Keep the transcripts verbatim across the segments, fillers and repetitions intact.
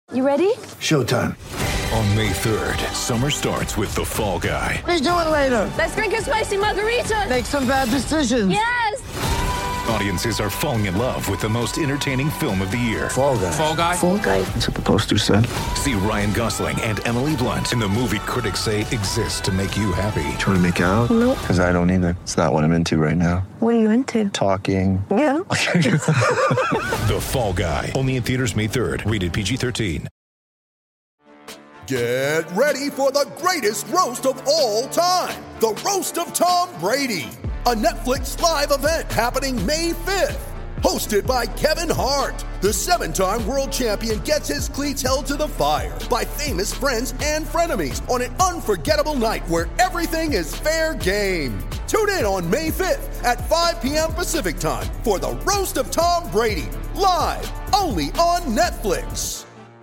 You ready? Showtime. On May third, summer starts with The Fall Guy. Let's do it later. Let's drink a spicy margarita. Make some bad decisions. Yes! Audiences are falling in love with the most entertaining film of the year. Fall Guy. Fall Guy? Fall Guy. That's what the poster said. See Ryan Gosling and Emily Blunt in the movie critics say exists to make you happy. Trying to make it out? Nope. Because I don't either. It's not what I'm into right now. What are you into? Talking. Yeah. The Fall Guy. Only in theaters May third. Rated P G thirteen. Get ready for the greatest roast of all time. The Roast of Tom Brady. A Netflix live event happening May fifth. Hosted by Kevin Hart. The seven-time world champion gets his cleats held to the fire by famous friends and frenemies on an unforgettable night where everything is fair game. Tune in on May fifth at five p.m. Pacific time for the Roast of Tom Brady. Live only on Netflix.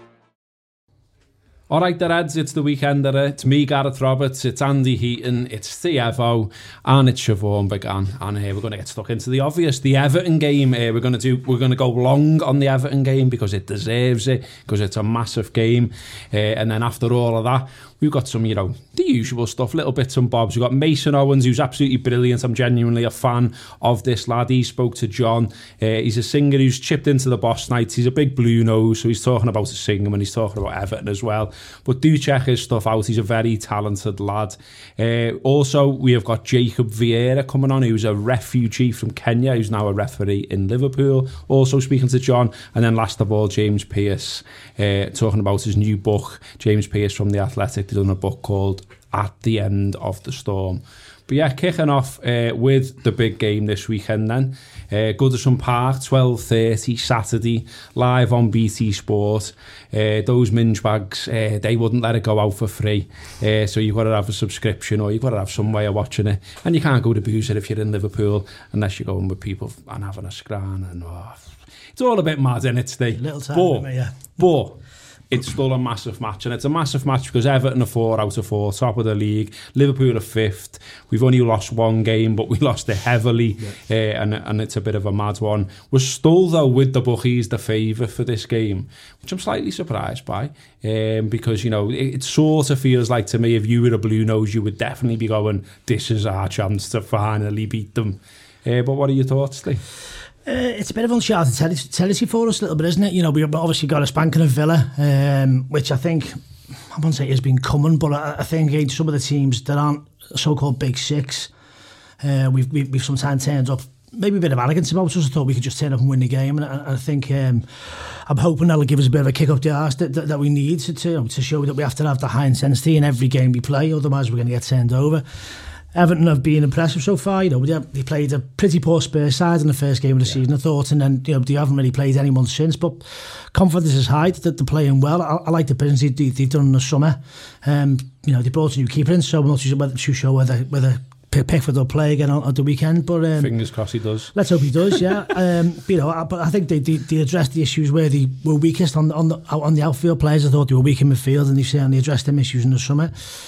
All right, the Reds, it's the weekend. It's me, Gareth Roberts, it's Andy Heaton, it's the Evo, and it's Siobhan Began. And here uh, we're going to get stuck into the obvious. The Everton game, uh, we're going to do. We're going to go long on the Everton game because it deserves it, because it's a massive game. Uh, and then after all of that, we've got some, you know, the usual stuff, little bits and bobs. We've got Mason Owens, who's absolutely brilliant. I'm genuinely a fan of this lad. He spoke to John. Uh, he's a singer who's chipped into the Boss Nights. He's a big blue nose, so he's talking about his singing when he's talking about Everton as well. But do check his stuff out. He's a very talented lad. Uh, also, we have got Jacob Vieira coming on, who's a refugee from Kenya, who's now a referee in Liverpool. Also speaking to John. And then last of all, James Pearce, uh, talking about his new book. James Pearce from The Athletic. They've done a book called At the End of the Storm. But yeah, kicking off uh, with the big game this weekend then. Uh, Goodison Park, twelve thirty, Saturday, live on B T Sport. Uh, those minge bags, uh, they wouldn't let it go out for free. Uh, so you've got to have a subscription or you've got to have some way of watching it. And you can't go to Boozer if you're in Liverpool unless you're going with people and having a scran. And oh, it's all a bit mad, isn't it, today? Little time, but, me, yeah. But it's still a massive match, and it's a massive match because Everton are four out of four, top of the league. Liverpool are fifth. We've only lost one game, but we lost it heavily, yeah. uh, and, and it's a bit of a mad one. We're still, though, with the bookies, the favourite for this game, which I'm slightly surprised by, um, because, you know, it, it sort of feels like to me, if you were a Blue Nose, you would definitely be going, this is our chance to finally beat them. Uh, but what are your thoughts, Lee? Uh, it's a bit of uncharted territory for us a little bit, isn't it? You know, we've obviously got a spanking of Villa, um, which I think, I wouldn't say has been coming, but I, I think against some of the teams that aren't so-called big six, uh, we've, we've, we've sometimes turned up, maybe a bit of arrogance about us. I thought we could just turn up and win the game, and I, I think um, I'm hoping that'll give us a bit of a kick up the arse that, that, that we need to, to, to show that we have to have the high intensity in every game we play, otherwise we're going to get turned over. Everton have been impressive so far. You know, they played a pretty poor Spurs side in the first game of the yeah. season, I thought, and then you know they haven't really played anyone since. But confidence is high that they're playing well. I, I like the business they, they've done in the summer. Um, you know, they brought a new keeper in, so I'm not too sure whether whether Pickford will play again on, on the weekend. But um, fingers crossed he does. Let's hope he does. Yeah. um, you know, I, but I think they, they they addressed the issues where they were weakest on the, on the on the outfield players. I thought they were weak in midfield, and they certainly addressed them issues in the summer.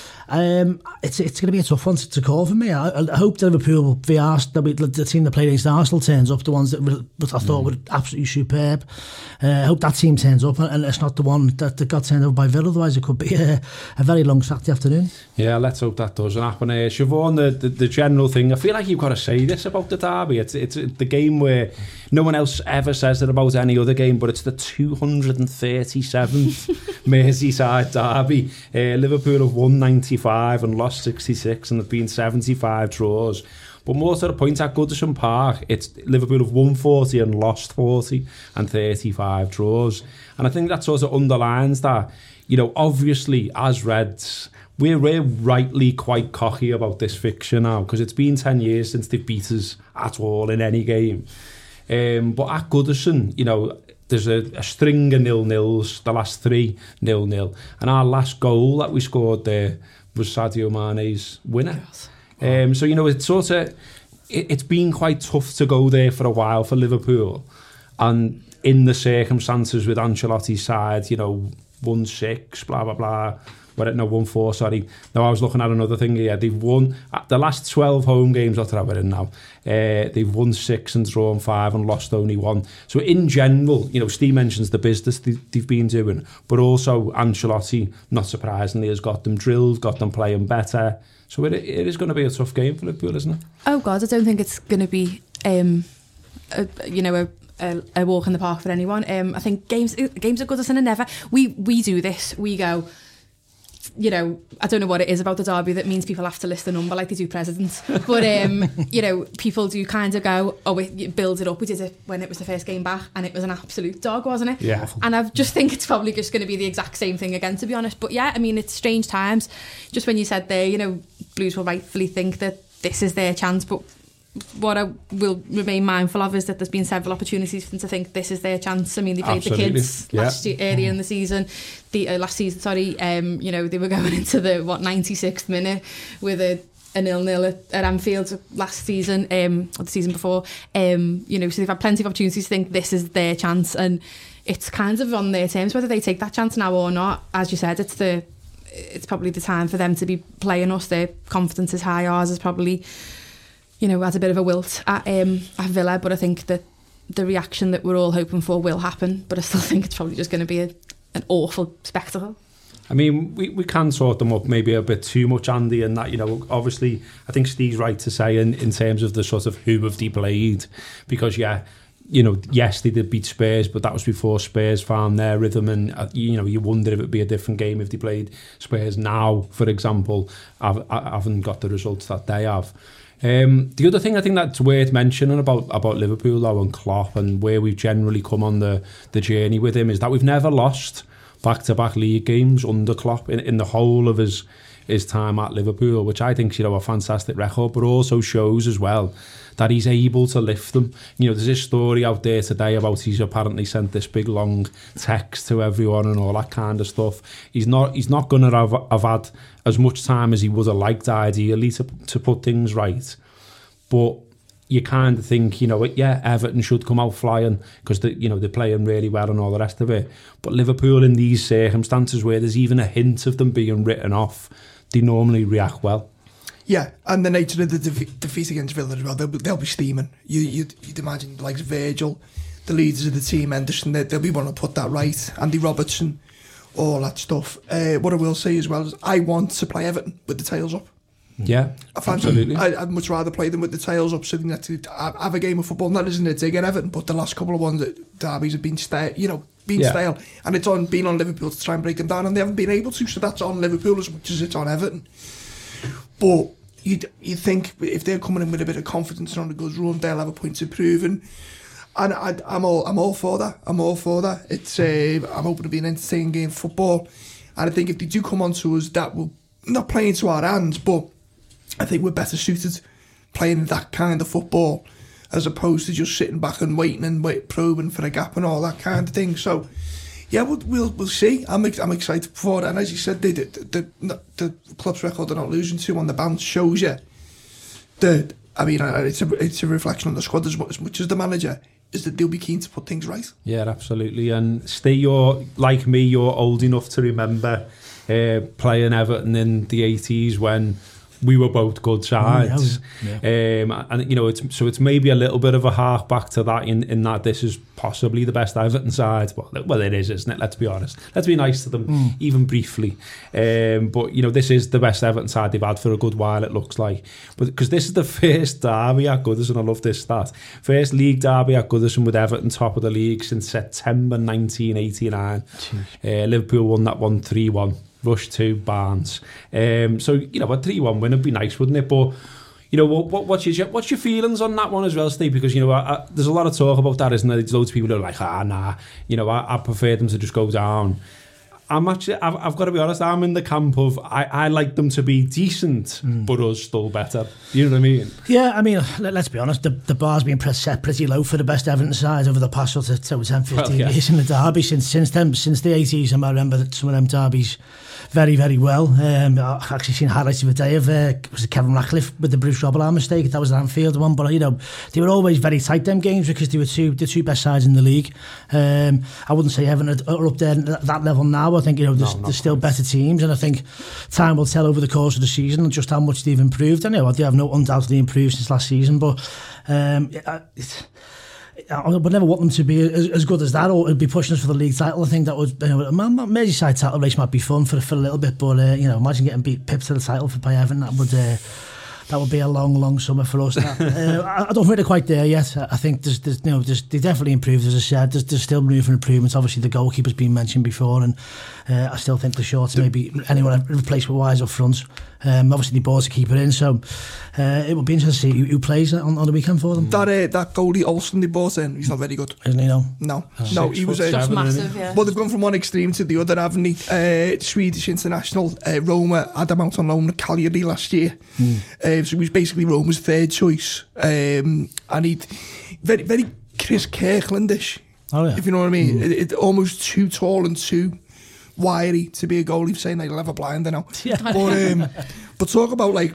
Um, it's it's going to be a tough one to, to call for me. I, I hope that Liverpool, the, Ars, the, the team that played against Arsenal, turns up. The ones that, were, that I thought mm. were absolutely superb. Uh, I hope that team turns up, and it's not the one that, that got turned over by Villa. Otherwise, it could be a, a very long Saturday afternoon. Yeah, let's hope that doesn't happen. Uh, Siobhan, the, the the general thing, I feel like you've got to say this about the derby. It's it's the game where no one else ever says it about any other game, but it's the two hundred thirty-seventh Merseyside derby. Uh, Liverpool have won ninety-five and lost sixty-six, and there've been seventy-five draws. But more to the point, at Goodison Park, it's Liverpool have won forty and lost forty, and thirty-five draws. And I think that sort of underlines that, you know, obviously as Reds, we're, we're rightly quite cocky about this fixture now, because it's been ten years since they've beat us at all in any game. Um, but at Goodison, you know, there's a, a string of nil-nils, the last three nil-nil. And our last goal that we scored there was Sadio Mane's winner. Yes. Um, so, you know, it's sort of, it, it's been quite tough to go there for a while for Liverpool. And in the circumstances with Ancelotti's side, you know, won six, blah, blah, blah. Well, no, won four, sorry. Now, I was looking at another thing here. They've won, the last twelve home games, I'll throw it in now, uh, they've won six and drawn five and lost only one. So in general, you know, Steve mentions the business they, they've been doing, but also Ancelotti, not surprisingly, has got them drilled, got them playing better. So it, it is going to be a tough game for Liverpool, isn't it? Oh, God, I don't think it's going to be, um, a, you know, a A, a walk in the park for anyone. Um, I think games games are good as in a never. We we do this. We go, you know, I don't know what it is about the derby that means people have to list the number like they do presidents. But, um, you know, people do kind of go, oh, it builds it up. We did it when it was the first game back and it was an absolute dog, wasn't it? Yeah. And I just think it's probably just going to be the exact same thing again, to be honest. But yeah, I mean, it's strange times. Just when you said there, you know, Blues will rightfully think that this is their chance, but what I will remain mindful of is that there's been several opportunities for them to think this is their chance. I mean, they played Absolutely. the kids yeah. last year, earlier in the season, the uh, last season, sorry. Um, you know, they were going into the what ninety-sixth minute with a a nil-nil at, at Anfield last season, um, or the season before. Um, you know, so they've had plenty of opportunities to think this is their chance, and it's kind of on their terms whether they take that chance now or not. As you said, it's the it's probably the time for them to be playing us. Their confidence is high. Ours is probably, you know, has a bit of a wilt at, um, at Villa, but I think that the reaction that we're all hoping for will happen, but I still think it's probably just going to be a, an awful spectacle. I mean, we, we can sort them up maybe a bit too much, Andy, and that, you know, obviously, I think Steve's right to say in, in terms of the sort of who have they played, because, yeah, you know, yes, they did beat Spurs, but that was before Spurs found their rhythm, and, uh, you know, you wonder if it would be a different game if they played Spurs now, for example, have, haven't got the results that they have. Um, the other thing I think that's worth mentioning about, about Liverpool though and Klopp and where we've generally come on the, the journey with him is that we've never lost back-to-back league games under Klopp in, in the whole of his his time at Liverpool, which I think is, you know, a fantastic record, but also shows as well that he's able to lift them. You know, there's this story out there today about he's apparently sent this big long text to everyone and all that kind of stuff. He's not he's not going to have, have had as much time as he would have liked ideally to to put things right. But you kind of think, you know, yeah, Everton should come out flying because they, you know, they're playing really well and all the rest of it. But Liverpool in these circumstances where there's even a hint of them being written off, they normally react well. Yeah, and the nature of the defe- defeat against Villa as well, they'll be, they'll be steaming. You, you'd, you'd imagine, like Virgil, the leaders of the team, Henderson, they, they'll be wanting to put that right. Andy Robertson, all that stuff. Uh, what I will say as well is I want to play Everton with the tails up. Yeah, I fancy, absolutely. I, I'd much rather play them with the tails up so they can actually have a game of football. That isn't a dig at Everton, but the last couple of ones at derbies have been stale, you know, been yeah. stale. And it's on been on Liverpool to try and break them down, and they haven't been able to, so that's on Liverpool as much as it's on Everton. But you'd, you'd think if they're coming in with a bit of confidence and on a good run, they'll have a point to prove. And, and I, I'm all I'm all for that. I'm all for that. It's uh, I'm hoping to be an entertaining game of football. And I think if they do come on to us, that will not play into our hands, but I think we're better suited playing that kind of football as opposed to just sitting back and waiting and wait, probing for a gap and all that kind of thing. So, yeah, we'll we'll, we'll see. I'm I'm excited for it. And as you said, the the, the, the club's record they're not losing to on the bounce shows you that, I mean, it's a, it's a reflection on the squad as much, as much as the manager, is that they'll be keen to put things right. Yeah, absolutely. And Steve, you're, like me, you're old enough to remember uh, playing Everton in the eighties when we were both good sides. Mm, yeah. um, and you know, it's so it's maybe a little bit of a hark back to that in, in that this is possibly the best Everton side. Well, well, it is, isn't it? Let's be honest. Let's be nice to them, mm. even briefly. Um, but you know, this is the best Everton side they've had for a good while, it looks like. But because this is the first derby at Goodison, I love this stat. First league derby at Goodison with Everton top of the league since September nineteen eighty-nine. Uh, Liverpool won that one three one. Rush to Barnes. Um, so, you know, a three one win would be nice, wouldn't it? But, you know, what, what, what's, your, what's your feelings on that one as well, Steve? Because, you know, I, I, there's a lot of talk about that, isn't there? There's loads of people who are like, ah, nah, you know, I, I prefer them to just go down. I'm actually, I've, I've got to be honest, I'm in the camp of, I, I like them to be decent, mm. but us still better. You know what I mean? Yeah, I mean, let, let's be honest, the, the bar's been set pretty low for the best Everton side over the past sort of ten, fifteen well, yeah. years in the derby. Since since them, since the eighties, and I remember that some of them derbies very, very well. Um, I've actually seen highlights of a day of uh, was it Kevin Ratcliffe with the Bruce Robillard mistake. That was the Anfield one, but you know they were always very tight them games because they were two the two best sides in the league. Um, I wouldn't say Everton are up there at that level now. I think you know there's, no, there's still better teams, and I think time will tell over the course of the season just how much they've improved. I know they have no undoubtedly improved since last season, but um, it, it's. I would never want them to be as, as good as that or be pushing us for the league title. I think that would, you know, a Merseyside title race might be fun for, for a little bit, but uh, you know, imagine getting beat pipped to the title for by Everton. That would uh, that would be a long, long summer for us. That, uh, I, I don't think they're quite there yet. I think there's, there's you know, there's, they definitely improved, as I said. There's, there's still room for improvements. Obviously, the goalkeeper's been mentioned before, and uh, I still think the shorts maybe anyone replacement wise up front. Um, obviously, they bought a keeper in, so uh, it would be interesting to see who, who plays on, on the weekend for them. That uh, that goalie Olsen they bought in, he's not very good, isn't he? No, no, oh. no. He was uh, massive. Yeah. Well, they've gone from one extreme to the other, haven't they? Uh, Swedish international uh, Roma had him out on loan at Cagliari last year, mm. uh, so he was basically Roma's third choice, um, and he'd very, very Chris Kirklandish. Oh yeah, if you know what I mean. Mm. It, it almost too tall and too wiry to be a goalie, saying they'll have a blinder now. Yeah. But, um, but talk about like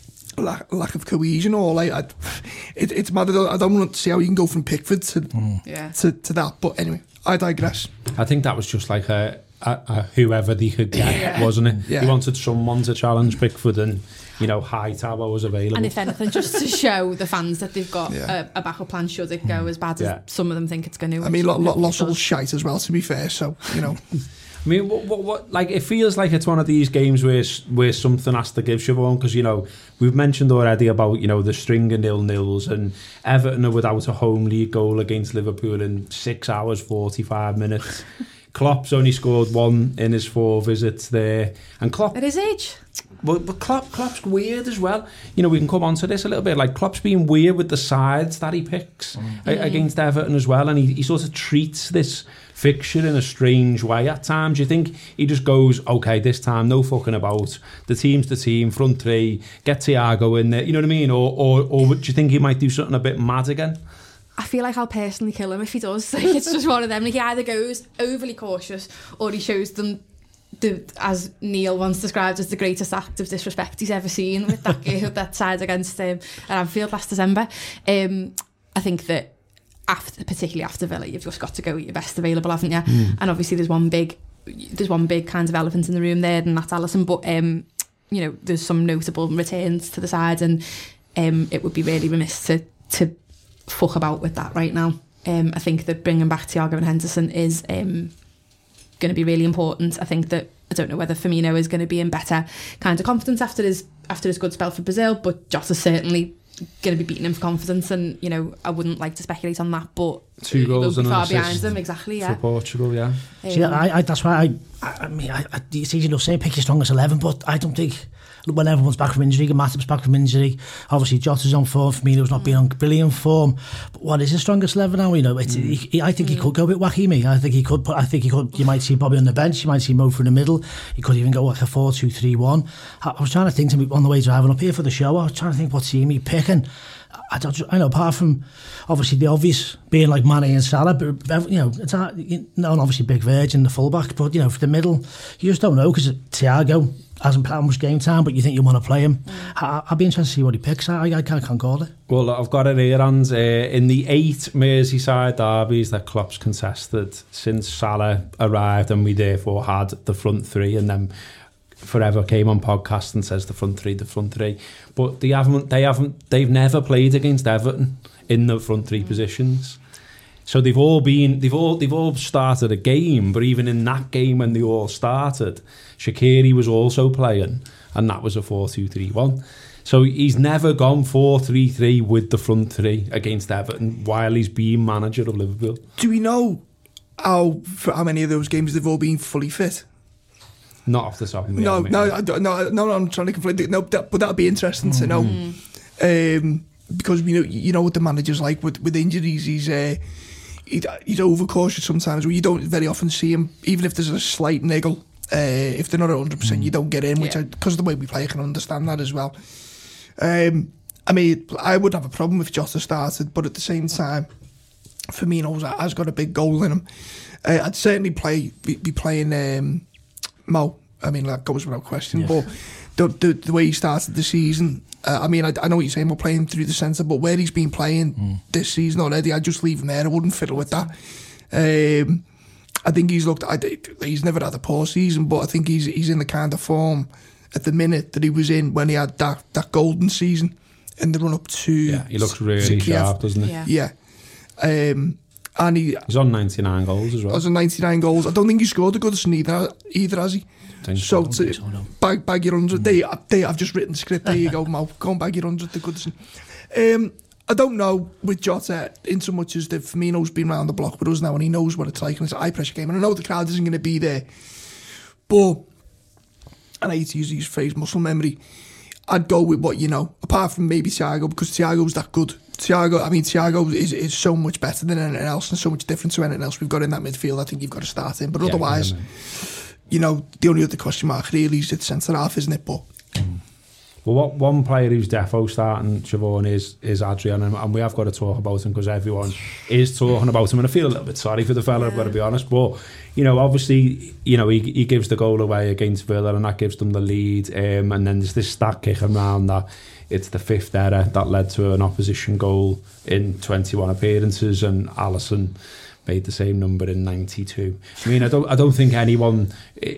lack, lack of cohesion or like I'd, it, it's mad. I don't want to see how you can go from Pickford to mm. yeah. to, to that. But anyway, I digress. I think that was just like a, a, a whoever they could get, yeah. wasn't it? Yeah. He wanted someone to challenge Pickford, and you know, Hightower was available. And if anything, just to show the fans that they've got yeah. a, a backup plan should it go as bad as yeah. some of them think it's going to. I mean, Lossell's shite as well, to be fair. So you know. I mean, what, what, what, like, it feels like it's one of these games where where something has to give, Siobhan, because, you know, we've mentioned already about, you know, the string of nil-nils, and Everton are without a home league goal against Liverpool in six hours, forty-five minutes. Klopp's only scored one in his four visits there. And Klopp... At his age? Well, but Klopp, Klopp's weird as well. You know, we can come on to this a little bit. Like, Klopp's being weird with the sides that he picks mm. a, against Everton as well, and he, he sort of treats this fixture in a strange way at times. You think he just goes, okay, this time, no fucking about. The team's the team, front three, get Thiago in there, you know what I mean? Or, or, or do you think he might do something a bit mad again? I feel like I'll personally kill him if he does. Like, it's just one of them. Like, he either goes overly cautious or he shows them, the, as Neil once described, as the greatest act of disrespect he's ever seen with that game, that side against um, at Anfield last December. Um, I think that after, particularly after Villa, you've just got to go with your best available, haven't you? Mm. And obviously there's one big there's one big kind of elephant in the room there, and that's Alisson. But um, you know, there's some notable returns to the side, and um, it would be really remiss to to fuck about with that right now. Um, I think that bringing back Thiago and Henderson is um, going to be really important. I think that I don't know whether Firmino is going to be in better kind of confidence after his after his good spell for Brazil, but Jota's certainly going to be beating him for confidence, and you know, I wouldn't like to speculate on that, but two goals and far an behind assist them, exactly. Yeah, for Portugal, yeah. Um, See, I, I, that's why I, I, I mean, I, I, it's easy enough saying pick your strongest eleven, but I don't think when everyone's back from injury, Matip's back from injury, obviously Jota's on form, Firmino's not been on brilliant form. But what is his strongest eleven now? You know, it's, mm. he, he, I think mm. he could go a bit Wakimi. I think he could. Put, I think he could. You might see Bobby on the bench. You might see Mo through the middle. He could even go like a four two three one. I, I was trying to think to me on the way driving up here for the show. I was trying to think what team he picking. I don't. I know apart from obviously the obvious being like Mane and Salah, but you know, it's not, you know, obviously Big Virgin, the fullback, but you know, for the middle, you just don't know because Thiago hasn't played much game time, but you think you want to play him. Mm. I, I'd be interested to see what he picks. I, I, I can't call it. Well, I've got it here, and uh, in the eight Merseyside derbies that Klopp's contested since Salah arrived, and we therefore had the front three, and then forever came on podcast and says the front three, the front three. But they haven't, they haven't, they've never played against Everton in the front three positions. So they've all been, they've all, they've all started a game. But even in that game when they all started, Shaqiri was also playing, and that was a four two three one. So he's never gone four three three with the front three against Everton while he's been manager of Liverpool. Do we know how for how many of those games they've all been fully fit? Not off the top of my no, head. No, I don't, no, no, no, I'm trying to conflict it. No, that, but that'd be interesting mm. to know. Mm. Um, because we know, you know what the manager's like with, with injuries. He's uh, he, he's overcautious sometimes. Well, you don't very often see him, even if there's a slight niggle. Uh, if they're not one hundred percent, mm. you don't get in, which because yeah. of the way we play, I can understand that as well. Um, I mean, I would have a problem if Jota started, but at the same time, Firmino has got a big goal in him. Uh, I'd certainly play be, be playing um, Mo I mean, that goes without question. Yeah. But the, the the way he started the season, uh, I mean, I, I know what you're saying, we're playing through the centre, but where he's been playing mm. this season already, I'd just leave him there. I wouldn't fiddle with that. Um, I think he's looked. I, he's never had a poor season, but I think he's he's in the kind of form at the minute that he was in when he had that, that golden season in the run up to. Yeah, he looks really sharp, doesn't he? Yeah. Yeah. Um, and he, he's on ninety-nine goals as well. He's on ninety-nine goals. I don't think he scored a Goodison either, either has he? So, to so, no. bag, bag your one hundred. There, there, I've just written the script. There you go, Mo. Go and bag your one hundred to Goodison. Um, I don't know with Jota in so much as that Firmino's been round the block with us now and he knows what it's like and it's a high pressure game. And I know the crowd isn't going to be there. But, and I hate to use his phrase, muscle memory, I'd go with what you know, apart from maybe Thiago, because Thiago's that good. Thiago, I mean, Thiago is, is so much better than anything else and so much different to anything else we've got in that midfield. I think you've got to start him. But yeah, otherwise, you know, the only other question mark really is at centre half, isn't it? But mm. Well, what, one player who's defo starting, Siobhan, is, is Adrian, and, and we have got to talk about him because everyone is talking about him, and I feel a little bit sorry for the fella, yeah. I've got to be honest, but, you know, obviously, you know, he, he gives the goal away against Villa, and that gives them the lead, um, and then there's this stat kicking around that it's the fifth error that led to an opposition goal in twenty-one appearances, and Alisson made the same number in ninety-two. I mean, I don't, I don't think anyone,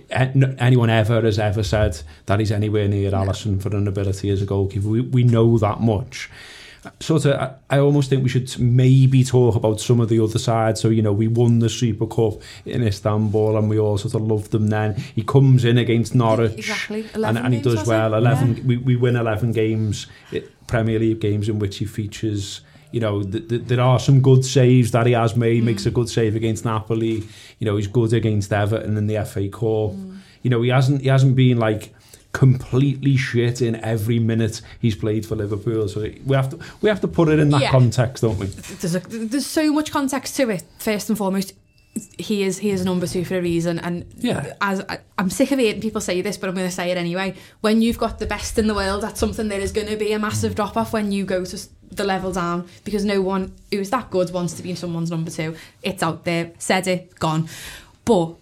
anyone ever has ever said that he's anywhere near Alisson for an ability as a goalkeeper. We, we know that much. Sort of, I, I almost think we should maybe talk about some of the other sides. So, you know, we won the Super Cup in Istanbul, and we all sort of loved them then. He comes in against Norwich, exactly. and, and he does well. eleven, yeah. we, we win eleven games, Premier League games in which he features. You know, th- th- there are some good saves that he has made. Mm. Makes a good save against Napoli. You know, he's good against Everton in the F A Cup. Mm. You know, he hasn't he hasn't been like completely shit in every minute he's played for Liverpool. So we have to we have to put it in that yeah. context, don't we? There's a, there's so much context to it. First and foremost, he is he is number two for a reason, and yeah. as I, I'm sick of hearing people say this, but I'm going to say it anyway. When you've got the best in the world, that's something there is going to be a massive drop off when you go to the level down, because no one who's that good wants to be someone's number two. It's out there, said it, gone. But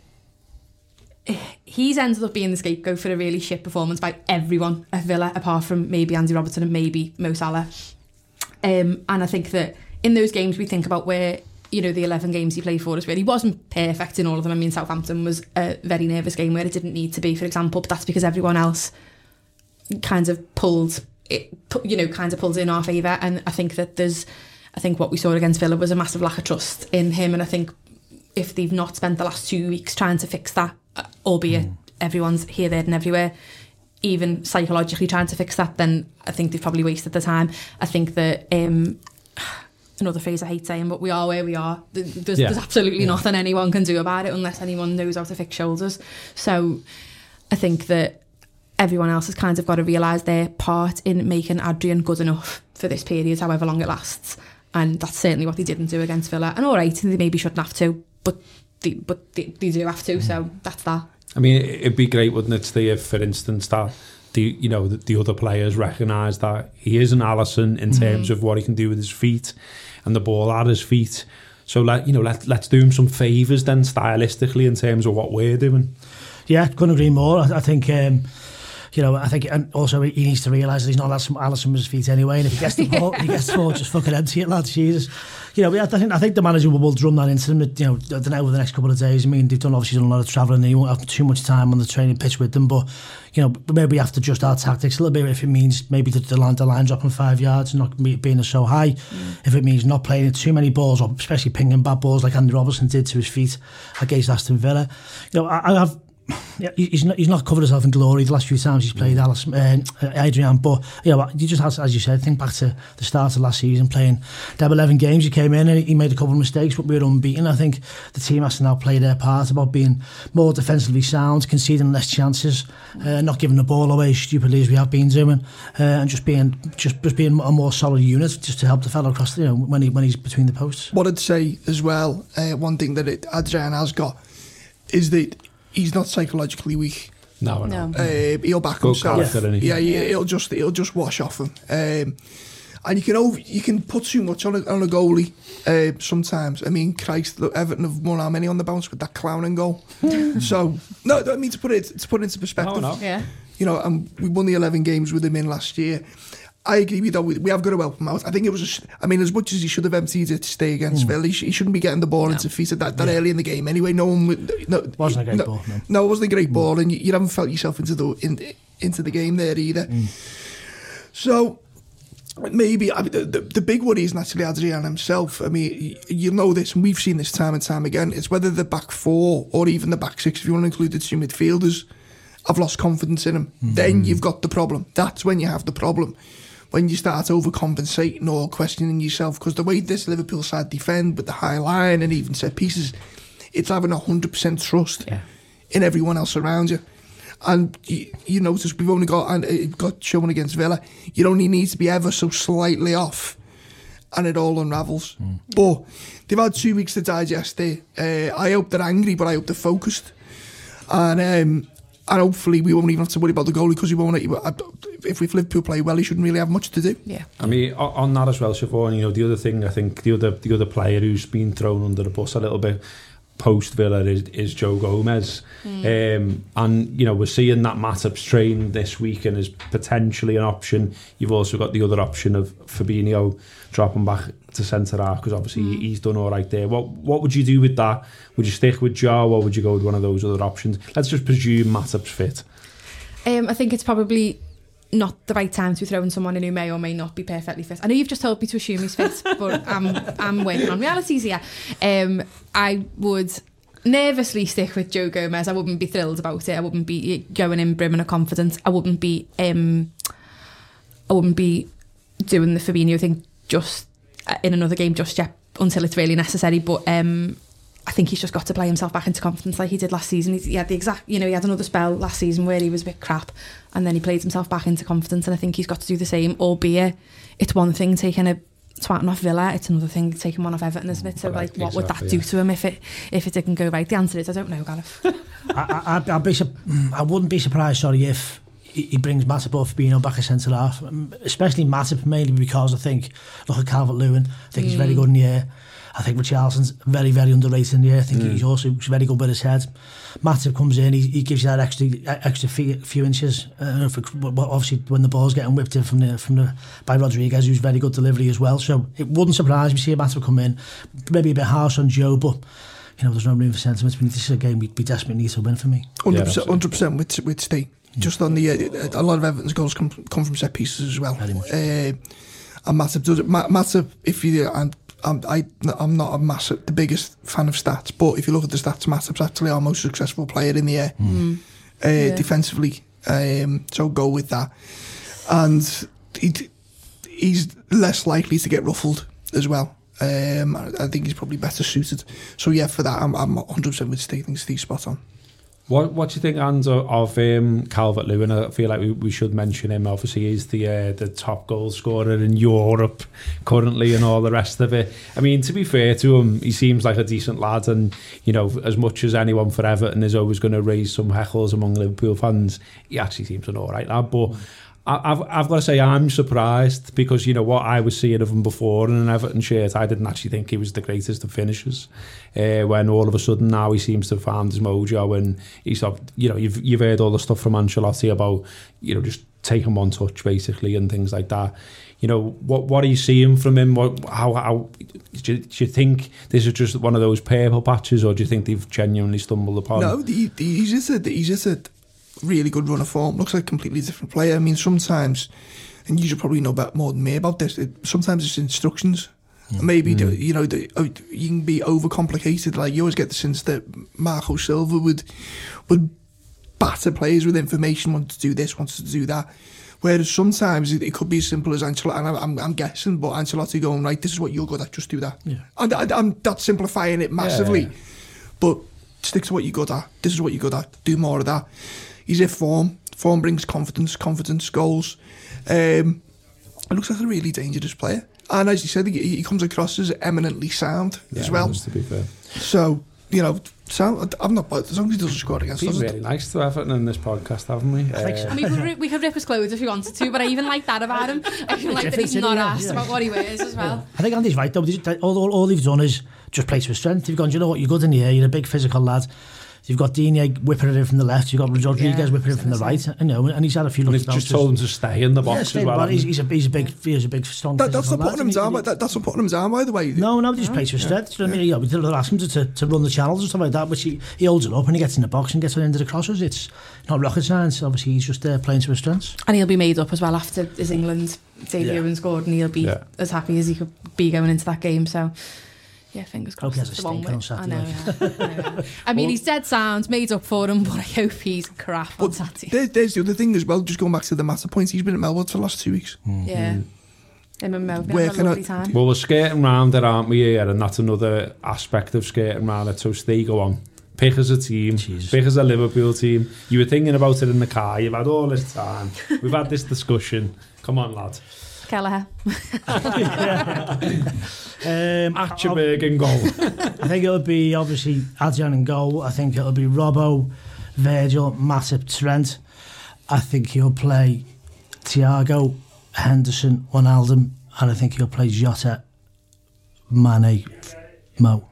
he's ended up being the scapegoat for a really shit performance by everyone at Villa, apart from maybe Andy Robertson and maybe Mo Salah. Um, and I think that in those games we think about where, you know, the eleven games he played for us, where he wasn't perfect in all of them. I mean, Southampton was a very nervous game where it didn't need to be, for example, but that's because everyone else kind of pulled it, you know, kind of pulled in our favour. And I think that there's, I think what we saw against Villa was a massive lack of trust in him. And I think if they've not spent the last two weeks trying to fix that, albeit mm. everyone's here, there and everywhere, even psychologically trying to fix that, then I think they've probably wasted the time. I think that, um, another phrase I hate saying, but we are where we are. There's, yeah. there's absolutely yeah. nothing anyone can do about it unless anyone knows how to fix shoulders. So I think that everyone else has kind of got to realise their part in making Adrian good enough for this period, however long it lasts. And that's certainly what they didn't do against Villa. And all right, they maybe shouldn't have to, but they, but they, they do have to, so that's that. I mean, it'd be great, wouldn't it, Steve, if, for instance, that the you know the, the other players recognise that he is an Alisson in terms mm. of what he can do with his feet and the ball at his feet. So let you know, let let's do him some favours then stylistically in terms of what we're doing. Yeah, couldn't agree more. I, I think. Um, You know, I think, and also he needs to realise that he's not Alisson, Alisson with his feet anyway. And if he gets the ball, he gets the ball, just fucking empty it, lads. Jesus, you know. I think I think the manager will drum that into them. You know, I don't know, over the next couple of days. I mean, they've done obviously done a lot of travelling. They won't have too much time on the training pitch with them, but you know, maybe we have to adjust our tactics a little bit if it means maybe the, the line the line dropping five yards and not being so high. Mm. If it means not playing too many balls, or especially pinging bad balls like Andy Robertson did to his feet against Aston Villa. You know, I, I have. Yeah, he's not he's not covered himself in glory the last few times he's played Alice, uh, Adrian, but you know, you just have to, as you said, think back to the start of last season, playing them eleven games. He came in and he made a couple of mistakes, but we were unbeaten. I think the team has to now play their part about being more defensively sound, conceding less chances, uh, not giving the ball away stupidly as we have been doing, uh, and just being just, just being a more solid unit, just to help the fellow across, you know, when he when he's between the posts. What I'd say as well, uh, one thing that it, Adrian has got is that he's not psychologically weak. No, no. Uh, he'll back himself. Yeah, yeah, yeah, he'll just he'll just wash off him. Um, And you can over, you can put too much on a, on a goalie uh, sometimes. I mean, Christ, look, Everton have won how many on the bounce with that clowning goal? So, no, I mean, to put it to put it into perspective, No, no. Yeah. you know, and we won the eleven games with him in last year. I agree with that. We, we have got to help him out. I think it was, a, sh- I mean, as much as he should have emptied it to stay against mm. Villa, he, sh- he shouldn't be getting the ball no. into feet at that, that yeah. early in the game. Anyway, no one would. No, it wasn't a great no, ball. No. no, it wasn't a great mm. ball, and you, you haven't felt yourself into the in, into the game there either. Mm. So maybe I mean, the, the the big worry is naturally Adrian himself. I mean, you know this, and we've seen this time and time again. It's whether the back four or even the back six, if you want to include the two midfielders, have lost confidence in him. Mm-hmm. Then you've got the problem. That's when you have the problem. When you start overcompensating or questioning yourself, because the way this Liverpool side defend with the high line and even set pieces, it's having a hundred percent trust yeah. in everyone else around you. And you, you notice we've only got and it got shown against Villa. You only need to be ever so slightly off, and it all unravels. Mm. But they've had two weeks to digest it. Uh, I hope they're angry, but I hope they're focused. And um, and hopefully we won't even have to worry about the goalie, because he won't. If we Liverpool play well, he shouldn't really have much to do. Yeah. I mean, on that as well, Siobhan, you know, the other thing, I think the other the other player who's been thrown under the bus a little bit post Villa is, is Joe Gomez. Mm. Um, and, you know, we're seeing that Matip's train this week and is potentially an option. You've also got the other option of Fabinho dropping back to centre half, because obviously mm. he's done all right there. What what would you do with that? Would you stick with Joe, or would you go with one of those other options? Let's just presume Matip's fit. Um, I think it's probably not the right time to be throwing someone in who may or may not be perfectly fit. I know you've just told me to assume he's fit, but I'm I'm waiting on realities here. Um, I would nervously stick with Joe Gomez. I wouldn't be thrilled about it. I wouldn't be going in brimming of confidence. I wouldn't be um, I wouldn't be doing the Fabinho thing just in another game just yet until it's really necessary. But um, I think he's just got to play himself back into confidence like he did last season. He had the exact, you know, he had another spell last season where he was a bit crap, and then he played himself back into confidence, and I think he's got to do the same, albeit it's one thing taking a twatting off Villa, it's another thing taking one off Everton, isn't it? So, like, what would that do to him if it if it didn't go right? The answer is, I don't know, Gareth. I, I, I'd be, I wouldn't be surprised, sorry, if he brings Matip or Fabinho back as centre half, especially Matip, mainly because I think, look at Calvert-Lewin, I think mm. he's very good in the air. I think Richarlison's very, very underrated in the air. I think mm. he's also very good with his head. Matip comes in, he, he gives you that extra extra few, few inches. Uh, for, obviously, when the ball's getting whipped in from the from the by Rodriguez, who's very good delivery as well. So it wouldn't surprise me to see Matip come in, maybe a bit harsh on Joe, but you know, there's no room for sentiment. This is a game we, we desperately need to win for me. one hundred percent, one hundred percent with with Steve. Just on the uh, a lot of Everton's goals come come from set pieces as well. Very much. Uh, and Matip does it. Matip, if you and I'm I, I'm not a massive the biggest fan of stats, but if you look at the stats, Matip's actually our most successful player in the air mm. uh, yeah. defensively. Um, so go with that, and he, he's less likely to get ruffled as well. Um, I think he's probably better suited. So yeah, for that, I'm I'm one hundred percent with Steve. I think Steve's spot on. What What do you think, Hans, of um, Calvert-Lewin? I feel like we, we should mention him. Obviously, he's the uh, the top goal scorer in Europe currently, and all the rest of it. I mean, to be fair to him, he seems like a decent lad, and you know, as much as anyone for Everton is always going to raise some heckles among Liverpool fans, he actually seems an all right lad. But I've I've got to say, I'm surprised, because you know what I was seeing of him before in an Everton shirt, I didn't actually think he was the greatest of finishers. Uh, when all of a sudden now he seems to have found his mojo, and he's, you know, you've you've heard all the stuff from Ancelotti about, you know, just taking one touch basically and things like that. You know, what what are you seeing from him? What how how do you, do you think this is just one of those purple patches, or do you think they've genuinely stumbled upon? No, he, he's just a he's just a really good run of form. Looks like a completely different player. I mean, sometimes, and you should probably know about more than me about this, it, sometimes it's instructions. Mm. Maybe, mm. you know, the, you can be overcomplicated. Like, you always get the sense that Marco Silva would would batter players with information, wants to do this, wants to do that. Whereas sometimes it, it could be as simple as Ancelotti, and I'm, I'm guessing, but Ancelotti going, right, this is what you're good at, just do that. Yeah. And I, I'm that's simplifying it massively. Yeah, yeah. But stick to what you're good at. This is what you're good at. Do more of that. He's in form. Form brings confidence, confidence, goals. Um, it looks like a really dangerous player. And as you said, he, he comes across as eminently sound yeah, as well. To be fair. So, you know, so, I'm not bothered as long as he doesn't score against us. It's been really nice to Everton in this podcast, haven't we? I think so. Uh, I mean, we could, we could rip his clothes if we wanted to, but I even like that about him. I even like that he's not asked about what he wears as well. I think Andy's right though. All, all, all they've done is just play to his strength. You've gone, do you know what, you're good in the air, you're a big physical lad. You've got Digne whipping it in from the left. You've got Rodriguez Yeah, whipping it from the right. You know, and he's had a few. and he's just told him to stay in the box yeah, as stay, well. He's, he's a he's a big he's a big strong. That, that's not lad, putting him down. That, that's not putting him down, by the way. No, no, he just plays to his strength. Do you know what I mean? Yeah, we did ask him to, to to run the channels and stuff like that, which he he holds it up and he gets in the box and gets it into the crosses. It's not rocket science. Obviously, he's just uh, playing to his strengths. And he'll be made up as well after his England debut Yeah. and scored, and he'll be Yeah. as happy as he could be going into that game. So. Yeah, fingers crossed. Hope he has it's a the one stinker on with- I know, Saturday. yeah. I know, yeah. I mean, he's dead sound, made up for him, but I hope he's crap on But Saturday. there, there's the other thing as well, just going back to the matter points, he's been at Melwood for the last two weeks. Yeah. Him and Mo, they Where had a can I- lovely time. Well, we're skating round it, aren't we, here? And that's another aspect of skating round it. So stay go on. Pick as a team. Jesus. Pick as a Liverpool team. You were thinking about it in the car. You've had all this time. We've had this discussion. Come on, lad. Kelleher. Um, Atcherberg in goal. I think it'll be obviously Adrian in goal. I think it'll be Robbo, Virgil, Matip, Trent. I think he'll play Thiago, Henderson, Wijnaldum, and I think he'll play Jota, Mane, Mo.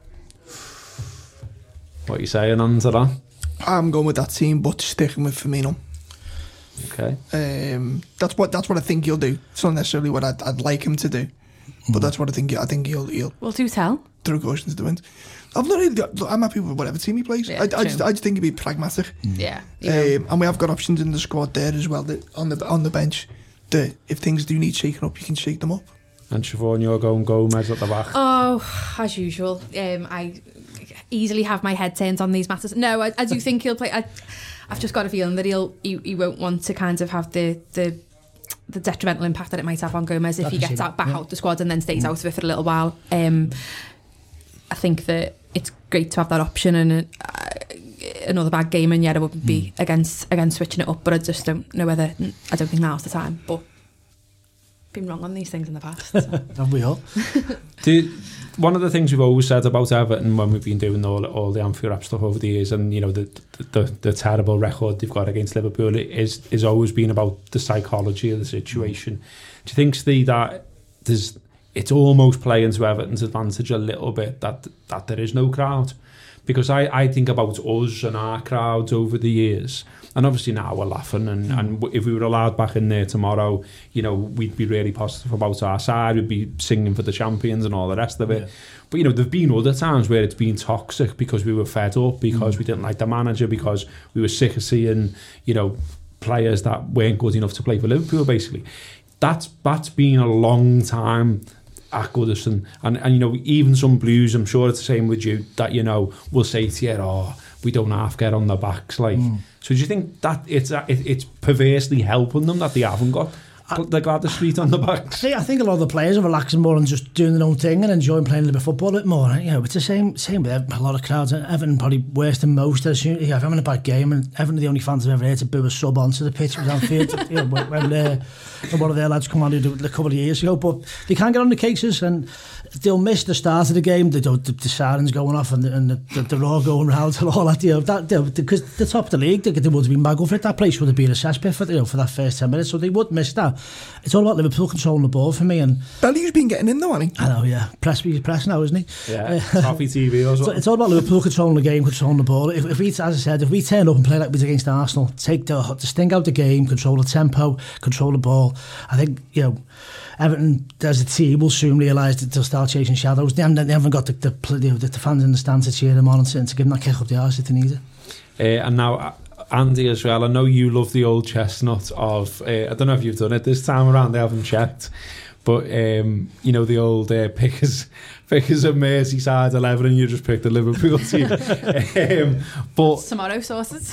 What are you saying on to that? I'm going with that team, but sticking with Firmino. Okay. Um, that's what that's what I think he'll do. It's not necessarily what I'd, I'd like him to do, but that's what I think. I think he'll he'll Well, do tell. throw caution to the wind. I've not really got, look, I'm happy with whatever team he plays. Yeah, I, I true. just I just think he'd be pragmatic. Yeah. You know. Um, and we have got options in the squad there as well that on the on the bench. That if things do need shaking up, you can shake them up. And Siobhan, you're going Gomez at the back. Oh, as usual. Um, I easily have my head turned on these matters. No, I, I do think he'll play. I, I've just got a feeling that he'll he, he won't want to kind of have the the the detrimental impact that it might have on Gomez if I he can see gets that, out back yeah. out the squad and then stays out of it for a little while. Um, I think that it's great to have that option, and uh, another bad game, and yet I wouldn't be against against switching it up. But I just don't know whether I don't think now's the time. But been wrong on these things in the past. So. Have we all? Do, one of the things we've always said about Everton when we've been doing all, all the Anfield Rap stuff over the years, and you know the, the the terrible record they've got against Liverpool, is is always been about the psychology of the situation. Do you think, Steve, that there's it's almost playing to Everton's advantage a little bit that that there is no crowd? Because I, I think about us and our crowds over the years, and obviously now we're laughing, and, and if we were allowed back in there tomorrow, you know, we'd be really positive about our side, we'd be singing for the champions and all the rest of it. Yeah. But, you know, there've been other times where it's been toxic because we were fed up, because mm. we didn't like the manager, because we were sick of seeing, you know, players that weren't good enough to play for Liverpool, basically. That's That's been a long time at Goodison, and, and you know, even some Blues, I'm sure it's the same with you, that, you know, will say to you, oh, we don't half get on their backs, like. Mm. So do you think that it's it, it's perversely helping them that they haven't got I, the Gladys Street on the backs? I think a lot of the players are relaxing more and just doing their own thing and enjoying playing a little bit of football a bit more. You know, it's the same same with a lot of crowds. Everton probably worse than most. As soon, yeah, if I'm in a bad game, and Everton are the only fans I've ever heard to boo a sub onto the pitch with Anfield. You know, when, when, uh, when one of their lads come on a couple of years ago, but they can't get on the cases, and they'll miss the start of the game. The, the, the sirens going off, and, the, and the, they're all going round and all that. You know, that because the top of the league, they, they would have been bagel for it. That place would have been a cesspit for, you know, for that first ten minutes, so they would miss that. It's all about Liverpool controlling the ball for me. And Belly's been getting in though, hasn't he? I know, yeah. Press, he's press now, isn't he? Yeah, Coffee T V or something. So it's all about Liverpool controlling the game, controlling the ball. If, if we, as I said, if we turn up and play like we did against Arsenal, take the, the sting out the game, control the tempo, control the ball, I think, you know, Everton, as a team, will soon realise that they'll start chasing shadows. They haven't, they haven't got the, the, the, the fans in the stands to cheer them on and to, to give them that kick up the arse if they need it. Uh, and now, Andy, as well, I know you love the old chestnut of, uh, I don't know if you've done it this time around, they haven't checked, but, um, you know, the old uh, pickers, pickers of Merseyside eleven, and you just picked the Liverpool team. um, but Tomorrow sauces.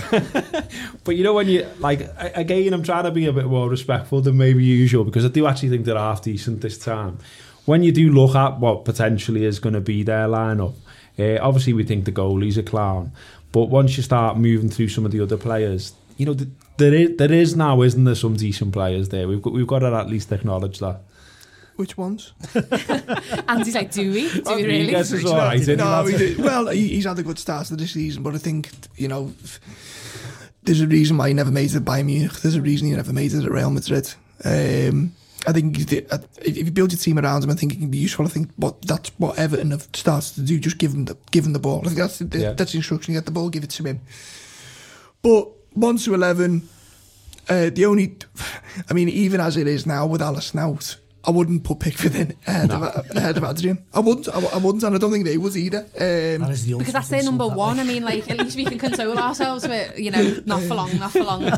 But you know, when you, like, again, I'm trying to be a bit more respectful than maybe usual, because I do actually think they're half decent this time. When you do look at what potentially is going to be their lineup, uh, obviously we think the goalie's a clown, but once you start moving through some of the other players, you know, there is, there is now, isn't there, some decent players there. We've got, we've got to at least acknowledge that. Which ones? Andy's like, do we? Do we really? Rodriguez is all right, isn't No, he? he did, well, he, he's had a good start to this season, but I think, you know, there's a reason why he never made it at Bayern Munich. There's a reason he never made it at Real Madrid. Um, I think if you build your team around him, I think it can be useful. I think what that's what Everton have started to do. Just give him the give him the ball. I think that's the, yeah. that's the instruction. You get the ball, give it to him. But one to eleven, uh, the only, I mean, even as it is now with Alisson out, I wouldn't put Pickford in ahead, no. of, ahead of Adrian. I wouldn't. I, I wouldn't, and I don't think they would either. Um, that is the because that's their number one. I mean, like, at least we can console ourselves with, you know, not for long, not for long.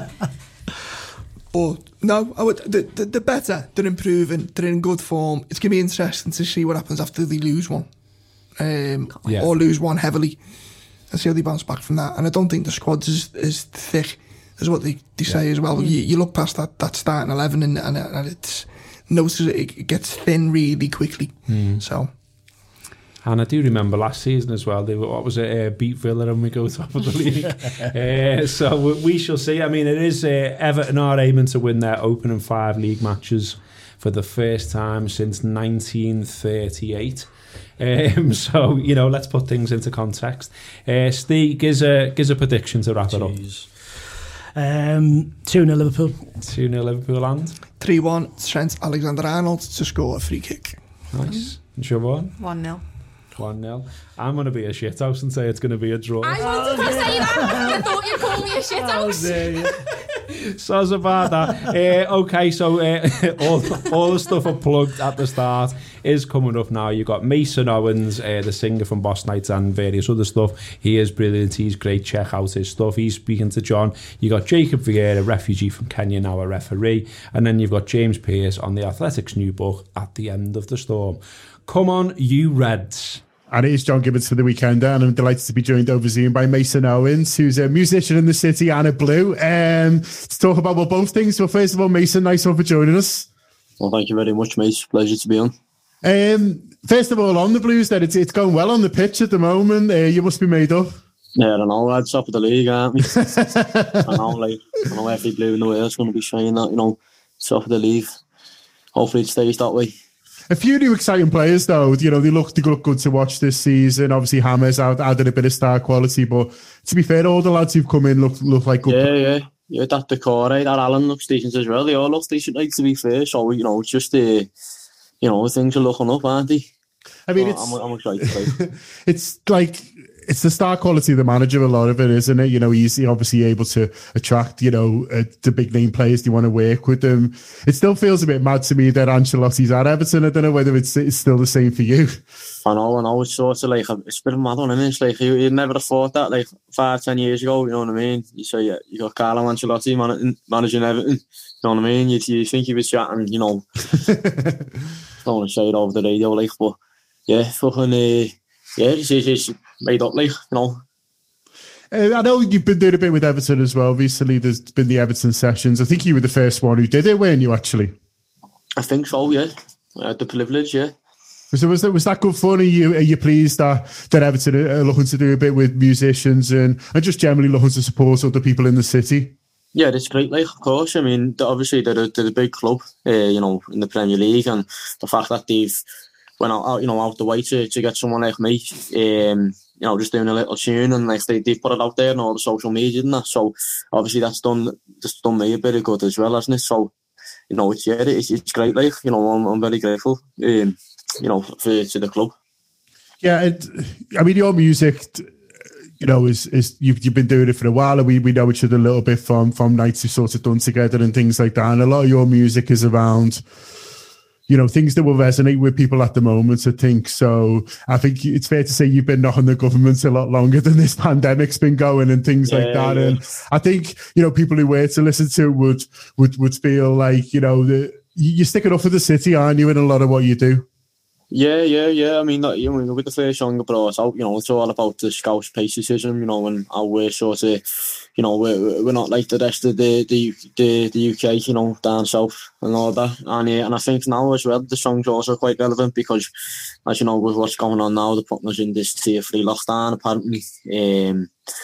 But no, I would. The, the, the better, they're improving, they're in good form. It's going to be interesting to see what happens after they lose one, um, yeah. or lose one heavily, and see how they bounce back from that. And I don't think the squad is as thick as what they, they yeah. say as well. You, you look past that, that starting eleven, and, and, and it's notice it gets thin really quickly. Mm. So. And I do remember last season as well, they were, what was it, uh, beat Villa and we go top of the league. uh, so we shall see. I mean, it is uh, Everton are aiming to win their opening five league matches for the first time since nineteen thirty-eight. Um, so, you know, let's put things into context. Uh, Steve, gives a, gives a prediction to wrap Jeez. it up. Um, two nil Liverpool. two nil Liverpool and? three one Trent Alexander-Arnold to score a free kick. Nice. And Siobhan? one nil one nil I'm going to be a shithouse and say it's going to be a draw. I wanted to say that. I thought you'd call me a shithouse. Sounds about that. Uh, okay, so uh, all, all the stuff I plugged at the start is coming up now. You've got Mason Owens, uh, the singer from Boss Nights and various other stuff. He is brilliant. He's great. Check out his stuff. He's speaking to John. You got Jacob Vieira, refugee from Kenya, now a referee. And then you've got James Pearce on the Athletics new book, At the End of the Storm. Come on, you Reds. And it is John Gibbons for the weekend, and I'm delighted to be joined over Zoom by Mason Owens, who's a musician in the city and a Blue. Um, to talk about well, both things. So first of all, Mason, nice one for joining us. Well, thank you very much, mate. Pleasure to be on. Um, first of all, on the Blues, then it's it's going well on the pitch at the moment. Uh, you must be made up. Yeah, I don't know. We're top of the league, aren't we? I know, like I know every Blue in the world is going to be saying that. You know, top of the league. Hopefully, it stays that way. A few new exciting players, though. You know, they look they look good to watch this season. Obviously, Hammers out added a bit of star quality, but to be fair, all the lads who've come in look look like good. Yeah, yeah, yeah. That Decore, that Allen looks decent as well. They all look decent, like, to be fair. So you know, it's just the, uh, you know, things are looking up, aren't they? I mean, so it's I'm, I'm excited. Like. It's like. It's the star quality of the manager, a lot of it, isn't it? You know, he's obviously able to attract, you know, uh, the big name players. They want to work with them. It still feels a bit mad to me that Ancelotti's at Everton. I don't know whether it's, it's still the same for you. I know, I know. It's sort of like, it's a bit mad on him. It's like, you, you'd never have thought that, like, five, ten years ago, you know what I mean? You say, yeah, you got Carlo Ancelotti man, managing Everton, you know what I mean? You, you think he was chatting, you know, don't want to say it over the radio, like, but yeah, fucking, uh, yeah, it's, it's made up, like, you know. Uh, I know you've been doing a bit with Everton as well. Recently, there's been the Everton sessions. I think you were the first one who did it, weren't you, actually? I think so, yeah. I had the privilege, yeah. So was that, was that good fun? Are you, are you pleased that, that Everton are looking to do a bit with musicians and, and just generally looking to support other people in the city? Yeah, it's great, like, of course. I mean, obviously, they're a, they're a big club, uh, you know, in the Premier League, and the fact that they've went out, you know, out the way to, to get someone like me, um, you know, just doing a little tune, and like they, they've put it out there on all the social media and that. So obviously that's done that's done me a bit of good as well, hasn't it? So, you know, it's yeah, it's, it's great. Like, you know, I'm, I'm very grateful, um, you know, for to the club. Yeah, it, I mean, your music, you know, is is you've you've been doing it for a while, and we we know each other a little bit from from nights we've sort of done together and things like that. And a lot of your music is around, you know, things that will resonate with people at the moment, I think. So I think it's fair to say you've been knocking the government a lot longer than this pandemic's been going and things yeah, like that. Yeah. And I think, you know, people who were to listen to would would would feel like, you know, the, you're sticking up for the city, aren't you, in a lot of what you do? Yeah, yeah, yeah. I mean, that, you know, with the first song I brought out, you know, it's all about the Scouse patriotism, you know, and how we're sort of, you know, we're, we're not like the rest of the, the the the U K, you know, down south and all that. And uh, and I think now as well, the song's also quite relevant because, as you know, with what's going on now, they're putting us in this tier three lockdown, apparently. Um,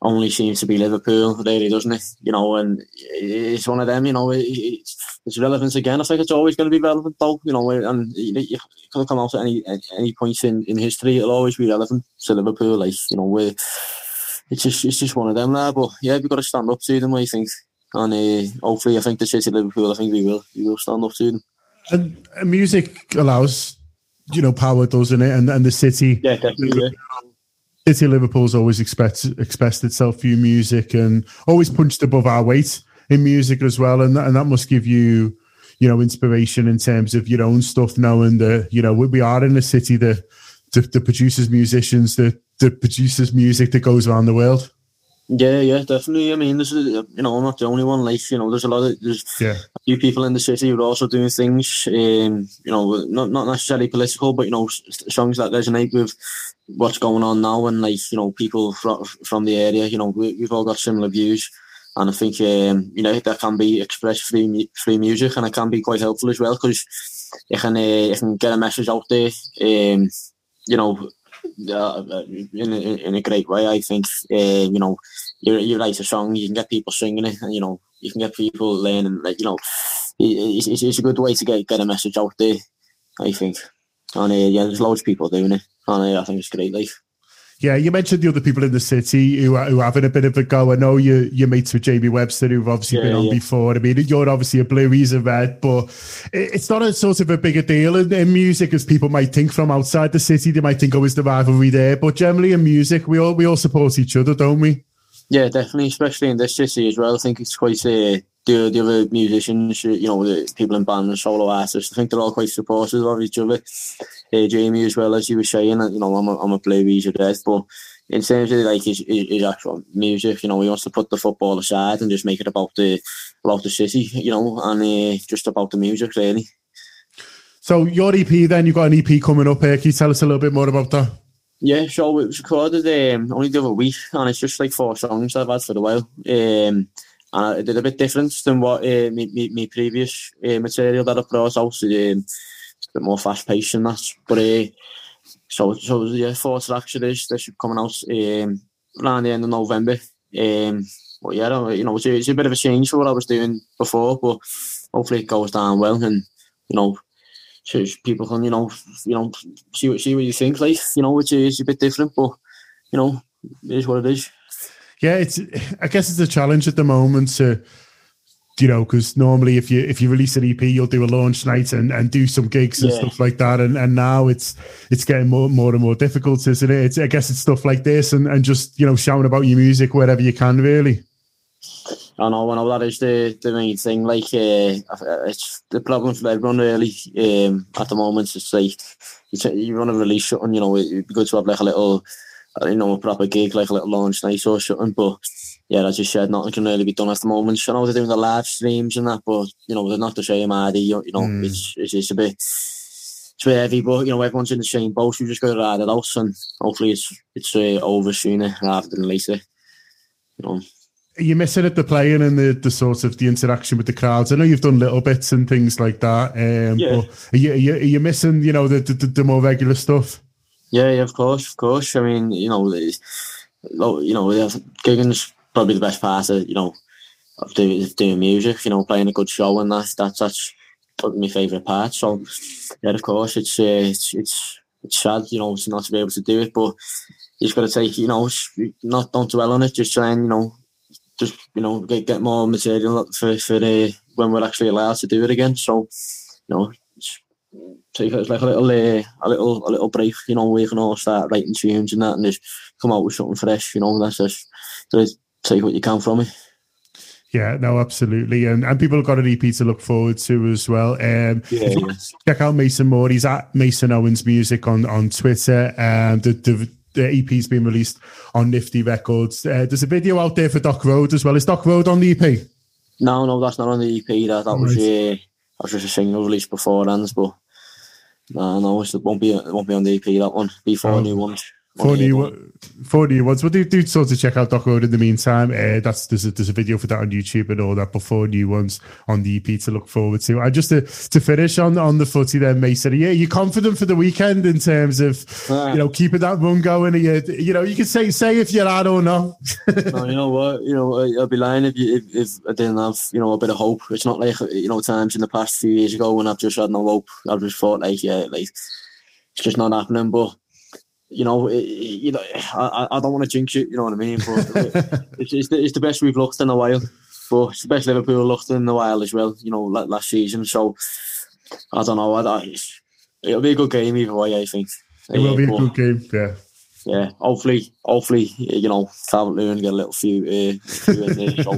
only seems to be Liverpool, really, doesn't it? You know, and it's one of them, you know, it's, it's relevance again. I think it's always going to be relevant, though, you know, and you, you can come out at any any point in, in history, it'll always be relevant to Liverpool, like, you know, we're, it's just it's just one of them there, but yeah, we've got to stand up to them, I think, and uh, hopefully, I think the City Liverpool, I think we will, we will stand up to them. And, and music allows, you know, power, doesn't it? And and the City, yeah, definitely. Yeah. City Liverpool's always expect, expressed itself through music and always punched above our weight in music as well. And that, and that must give you, you know, inspiration in terms of your own stuff, knowing that, you know, we are in a city that, that, that produces musicians, that, that produces music that goes around the world. Yeah, yeah, definitely. I mean, this is, you know, I'm not the only one. Like, you know, there's a lot of, there's yeah. a few people in the city who are also doing things, um, you know, not not necessarily political, but, you know, songs that resonate with what's going on now, and, like, you know, people from, from the area, you know, we, we've all got similar views, and I think, um, you know, that can be expressed through, through music, and it can be quite helpful as well, because you can, uh, you can get a message out there, um, you know, Uh, in, a, in a great way, I think. Uh, you know, you you write a song, you can get people singing it, and, you know, you can get people learning. Like, you know, it's, it's, it's a good way to get get a message out there, I think. And uh, yeah, there's loads of people doing it, and uh, I think it's great. Like, yeah, you mentioned the other people in the city who are, who are having a bit of a go. I know you, you're mates with Jamie Webster, who've obviously yeah, been on yeah. before. I mean, you're obviously a blue, he's a red, but it's not a sort of a bigger deal in, in music as people might think from outside the city. They might think, oh, is the rivalry there? But generally in music, we all we all support each other, don't we? Yeah, definitely, especially in this city as well. I think it's quite... Uh, the, the other musicians, you know, the people in bands and solo artists, I think they're all quite supportive of each other. Uh, Jamie as well, as you were saying, you know, I'm a, I'm a blue, he's a red, but in terms of like his, his, his actual music, you know, he wants to put the football aside and just make it about the about the city, you know, and uh, just about the music, really. So your E P then, you've got an E P coming up here. Can you tell us a little bit more about that? Yeah, so it was recorded um, only the other week, and it's just like four songs I've had for a while. Um, and I did a bit different than what uh, my, my, my previous uh, material that I brought out. Um, it's a bit more fast-paced than that. But uh, so, so yeah, four tracks it is. They're coming out um, around the end of November. Um, but yeah, you know, it's a, it's a bit of a change for what I was doing before, but hopefully it goes down well, and, you know, so people can, you know, you know, see what see what you think. Like, you know, it's a, it's a bit different, but, you know, it is what it is. Yeah, it's. I guess it's a challenge at the moment to, you know, because normally if you if you release an E P, you'll do a launch night and, and do some gigs and yeah. stuff like that. And, and now it's it's getting more more and more difficult, isn't it? It's, I guess it's stuff like this and, and just, you know, shouting about your music wherever you can, really. I know, I know that is the, the main thing. Like, uh, it's the problem for everyone, really. Um, at the moment, it's like you, you want to release something, you know, it'd be good to have like a little, you know, a proper gig, like a little launch night or something. But yeah, as you said, nothing can really be done at the moment. I know they're doing the live streams and that, but, you know, they're not the same, are they? You, you know, mm. it's, it's it's a bit it's a bit heavy, but, you know, everyone's in the same boat. You just got to ride it out, and hopefully it's it's uh, over sooner rather than later. You know. Are you missing it, the playing and the, the sort of the interaction with the crowds? I know you've done little bits and things like that. Um, yeah. But are you, are you are you missing, you know, the, the the more regular stuff? Yeah, yeah, of course, of course. I mean, you know, you know, gigging's probably the best part of, you know, of doing, doing music. You know, playing a good show and that that's that's probably my favourite part. So yeah, of course, it's uh, it's it's it's sad, you know, not to be able to do it, but you just got to take, you know, not don't dwell on it. Just try and, you know. Just, you know, get get more material for for uh, when we're actually allowed to do it again. So, you know, take it like a little uh, a little a little break. You know, we can all start writing tunes and that, and just come out with something fresh. You know, that's just to take what you can from it. Yeah, no, absolutely, and and people have got an E P to look forward to as well. Um, yeah, yeah. Check out Mason Moore. He's at Mason Owens Music on on Twitter. Um, the, the The E P's been released on Nifty Records. Uh, there's a video out there for Dock Road as well. Is Dock Road on the E P? No, no, that's not on the E P. That that right. was uh, that was just a single released beforehand, but no, no, it won't be it won't be on the E P. That one before oh. new ones. Four new, four new ones. Well, do, do sort of check out Doc Road in the meantime. Uh, that's there's a, there's a video for that on YouTube and all that. But four new ones on the E P to look forward to. And just to, to finish on on the footy, then, Mason. Yeah, you confident for the weekend in terms of uh, you know keeping that run going? You, you know, you can say say if you're at or not. No, you know what? You know, I'd be lying if, you, if if I didn't have you know a bit of hope. It's not like you know times in the past few years ago when I've just had no hope. I've just thought like yeah, like it's just not happening. But you know, it, you know, I, I don't want to jinx it. You know what I mean? But it's, it's, the, it's the best we've looked in a while. But it's the best Liverpool looked in a while as well. You know, last season. So I don't know. I, I, it'll be a good game either way. I think it will uh, be but, a good game. Yeah. Yeah. Hopefully, hopefully, you know, Calvert-Lewin get a little few. Uh, few in there, so,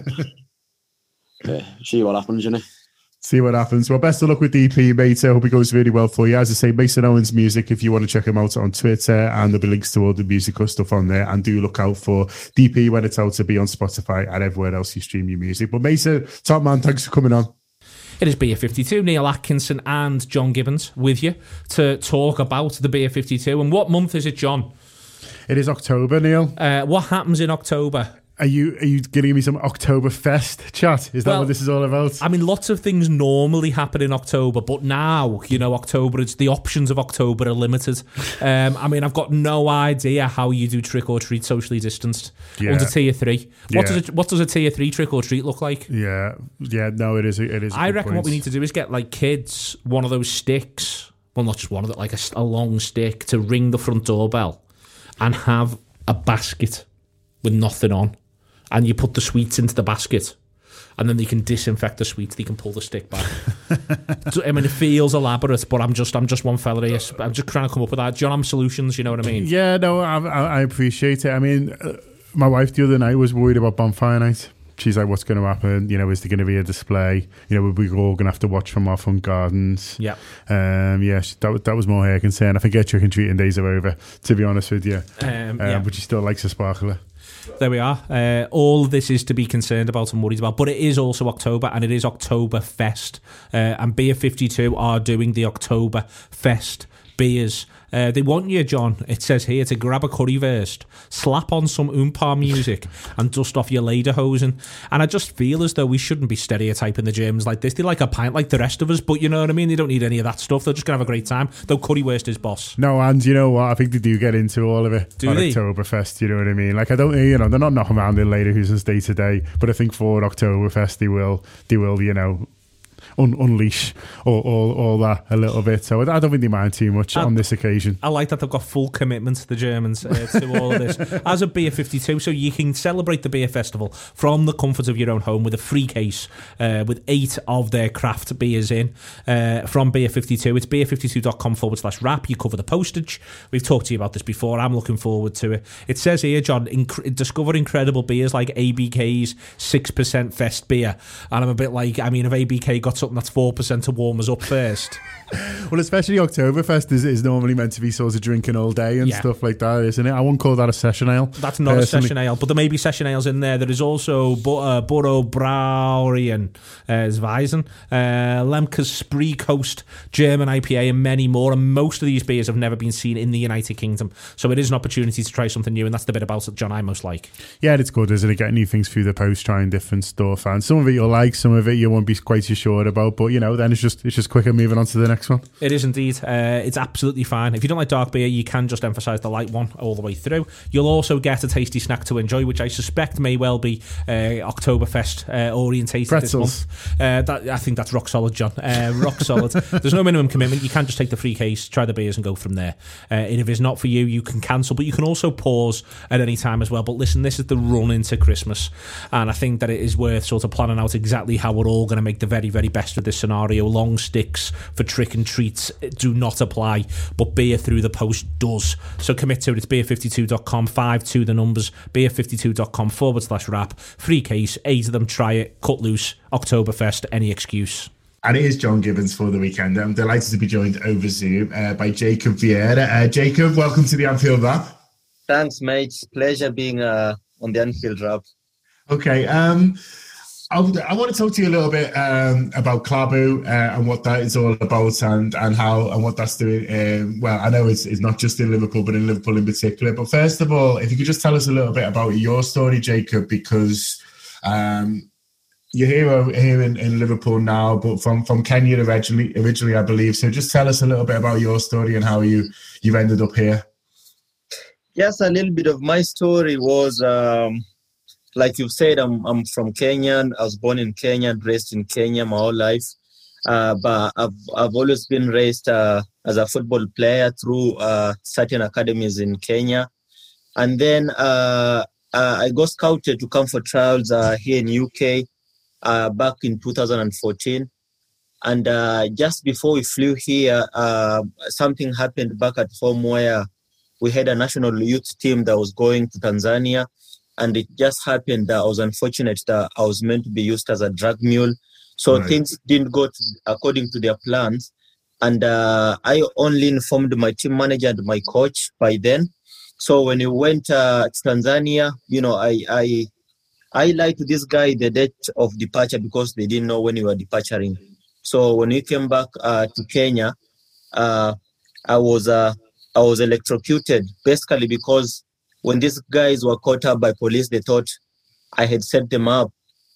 yeah. See what happens, you know. See what happens. Well, best of luck with D P, mate. I hope it goes really well for you. As I say, Mason Owens Music, if you want to check him out on Twitter, and there'll be links to all the musical stuff on there. And do look out for D P when it's out to be on Spotify and everywhere else you stream your music. But Mason, top man, thanks for coming on. It is Beer fifty-two, Neil Atkinson and John Gibbons with you to talk about the Beer fifty-two. And what month is it, John? It is October, Neil. Uh, what happens in October? Are you are you giving me some Oktoberfest chat? Is that well, what this is all about? I mean, lots of things normally happen in October, but now, you know, October, it's the options of October are limited. Um, I mean, I've got no idea how you do trick or treat socially distanced yeah. under tier three. What yeah. does it, what does a tier three trick or treat look like? Yeah, yeah, no, it is. It is. I reckon point. What we need to do is get like kids one of those sticks. Well, not just one of it, like a, a long stick to ring the front doorbell, and have a basket with nothing on. And you put the sweets into the basket, and then they can disinfect the sweets. They can pull the stick back. So, I mean, it feels elaborate, but I'm just, I'm just one fella here. I'm just trying to come up with that. John, I'm solutions. You know what I mean? Yeah, no, I, I appreciate it. I mean, uh, my wife the other night was worried about bonfire night. She's like, "What's going to happen? You know, is there going to be a display? You know, we're all going to have to watch from our front gardens." Yeah, um, yeah, that that was more her concern. I think her trick and treating days are over. To be honest with you, um, um, yeah. but she still likes a sparkler. There we are. Uh, all this is to be concerned about and worried about, but it is also October, and it is October Fest. Uh, and Beer fifty-two are doing the October Fest beers. Uh, they want you, John, it says here, to grab a currywurst, slap on some Oompa music, and dust off your lederhosen. And I just feel as though we shouldn't be stereotyping the Germans like this. They like a pint like the rest of us, but you know what I mean? They don't need any of that stuff. They're just going to have a great time. Though currywurst is boss. No, and you know what? I think they do get into all of it do on they? Oktoberfest, you know what I mean? Like, I don't, you know, they're not knocking around their lederhosen day to day, but I think for Oktoberfest, they will, they will, you know, Un- unleash all, all, all that a little bit. So I don't think they mind too much I, on this occasion. I like that they've got full commitment, the Germans, uh, to all of this. As a Beer fifty-two, so you can celebrate the beer festival from the comfort of your own home with a free case uh, with eight of their craft beers in uh, from Beer fifty-two. It's beer fifty-two.com forward slash wrap. You cover the postage. We've talked to you about this before. I'm looking forward to it. It says here, John, inc- discover incredible beers like A B K's six percent Fest beer. And I'm a bit like, I mean, if A B K got something that's four percent to warm us up first. Well, especially Oktoberfest is, is normally meant to be sort of drinking all day and yeah. stuff like that, isn't it? I wouldn't call that a session ale. That's not personally. A session ale, but there may be session ales in there. There is also Bu- uh, Borough Brewery and uh, Zweizen, uh, Lemke's Spree Coast, German I P A, and many more. And most of these beers have never been seen in the United Kingdom. So it is an opportunity to try something new, and that's the bit about it, John, I most like. Yeah, it's good, isn't it? Getting new things through the post, trying different stuff. And some of it you'll like, some of it you won't be quite so sure about. But, you know, then it's just it's just quicker moving on to the next one. It is indeed. Uh, it's absolutely fine. If you don't like dark beer, you can just emphasise the light one all the way through. You'll also get a tasty snack to enjoy, which I suspect may well be uh, Oktoberfest uh, orientated Pretzels. this month. Uh, that, I think that's rock solid, John. Uh, rock solid. There's no minimum commitment. You can just take the free case, try the beers and go from there. Uh, and if it's not for you, you can cancel, but you can also pause at any time as well. But listen, this is the run into Christmas, and I think that it is worth sort of planning out exactly how we're all going to make the very, very best of this scenario. Long sticks for trick and treats do not apply, but beer through the post does. So commit to it. It's beer fifty-two dot com, five two the numbers, beer fifty-two dot com forward slash wrap. Free case, eight of them, try it, cut loose, Oktoberfest, any excuse. And it is John Gibbons for the weekend. I'm delighted to be joined over Zoom uh, by Jacob Vieira. Uh, Jacob, welcome to the Anfield Wrap. Thanks, mate. Pleasure being uh, on the Anfield Wrap. Okay. Um, I, would, I want to talk to you a little bit um, about Klabu uh, and what that is all about, and and how and what that's doing. Um, well, I know it's, it's not just in Liverpool, but in Liverpool in particular. But first of all, if you could just tell us a little bit about your story, Jacob, because um, you're here here in, in Liverpool now, but from, from Kenya originally, originally, I believe. So just tell us a little bit about your story and how you you've ended up here. Yes, a little bit of my story was. Um, Like you said, I'm I'm from Kenya. I was born in Kenya and raised in Kenya my whole life. Uh, but I've I've always been raised uh, as a football player through uh, certain academies in Kenya, and then uh, uh, I got scouted to come for trials uh, here in U K uh, back in two thousand fourteen. And uh, just before we flew here, uh, something happened back at home where we had a national youth team that was going to Tanzania. And it just happened that I was unfortunate that I was meant to be used as a drug mule. So right. Things didn't go to, according to their plans. And uh, I only informed my team manager and my coach by then. So when we went uh, to Tanzania, you know, I, I I lied to this guy the date of departure because they didn't know when we were departing. So when we came back uh, to Kenya, uh, I was uh, I was electrocuted, basically because when these guys were caught up by police, they thought I had set them up.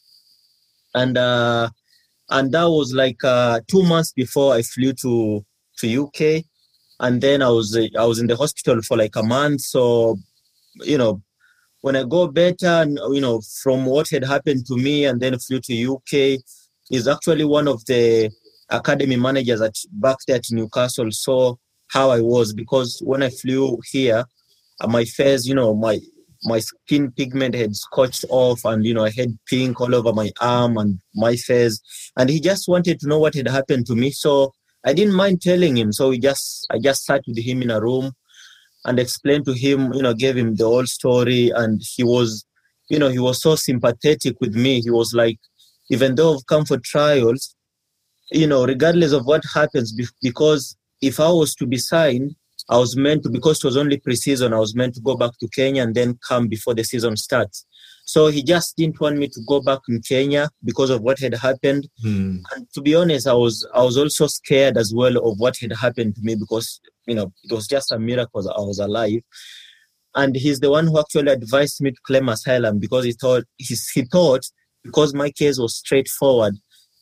And uh, and that was like uh, two months before I flew to, to U K. And then I was uh, I was in the hospital for like a month. So, you know, when I got better, you know, from what had happened to me and then flew to U K, is actually one of the academy managers at back there at Newcastle saw how I was, because when I flew here, my face, you know, my my skin pigment had scotched off, and you know, I had pink all over my arm and my face, and he just wanted to know what had happened to me. So I didn't mind telling him. So we just I just sat with him in a room and explained to him, you know, gave him the whole story, and he was, you know, he was so sympathetic with me. He was like, even though I've come for trials, you know, regardless of what happens, because if I was to be signed, I was meant to, because it was only pre-season, I was meant to go back to Kenya and then come before the season starts. So he just didn't want me to go back in Kenya because of what had happened. Hmm. And to be honest, I was I was also scared as well of what had happened to me, because, you know, it was just a miracle that I was alive. And he's the one who actually advised me to claim asylum, because he thought, he, he thought because my case was straightforward,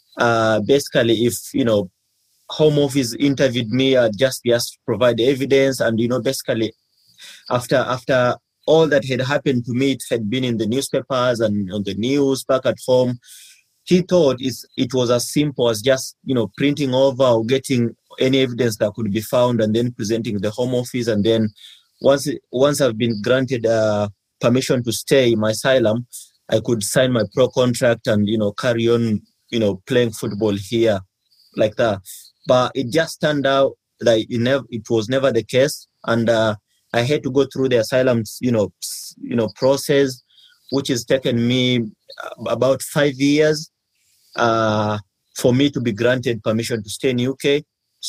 uh, basically if, you know, Home Office interviewed me, I'd just be asked to provide evidence. And, you know, basically after after all that had happened to me, it had been in the newspapers and on the news back at home. He thought it's, it was as simple as just, you know, printing over or getting any evidence that could be found and then presenting the Home Office. And then once once I've been granted uh, permission to stay in my asylum, I could sign my pro contract and, you know, carry on, you know, playing football here like that. But it just turned out that it, never, it was never the case. And uh, I had to go through the asylum, you know, you know, process, which has taken me about five years uh, for me to be granted permission to stay in U K.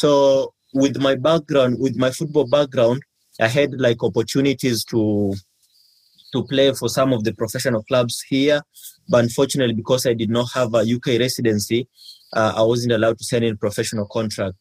So with my background, with my football background, I had like opportunities to to play for some of the professional clubs here. But unfortunately, because I did not have a U K residency, uh, I wasn't allowed to sign in a professional contract.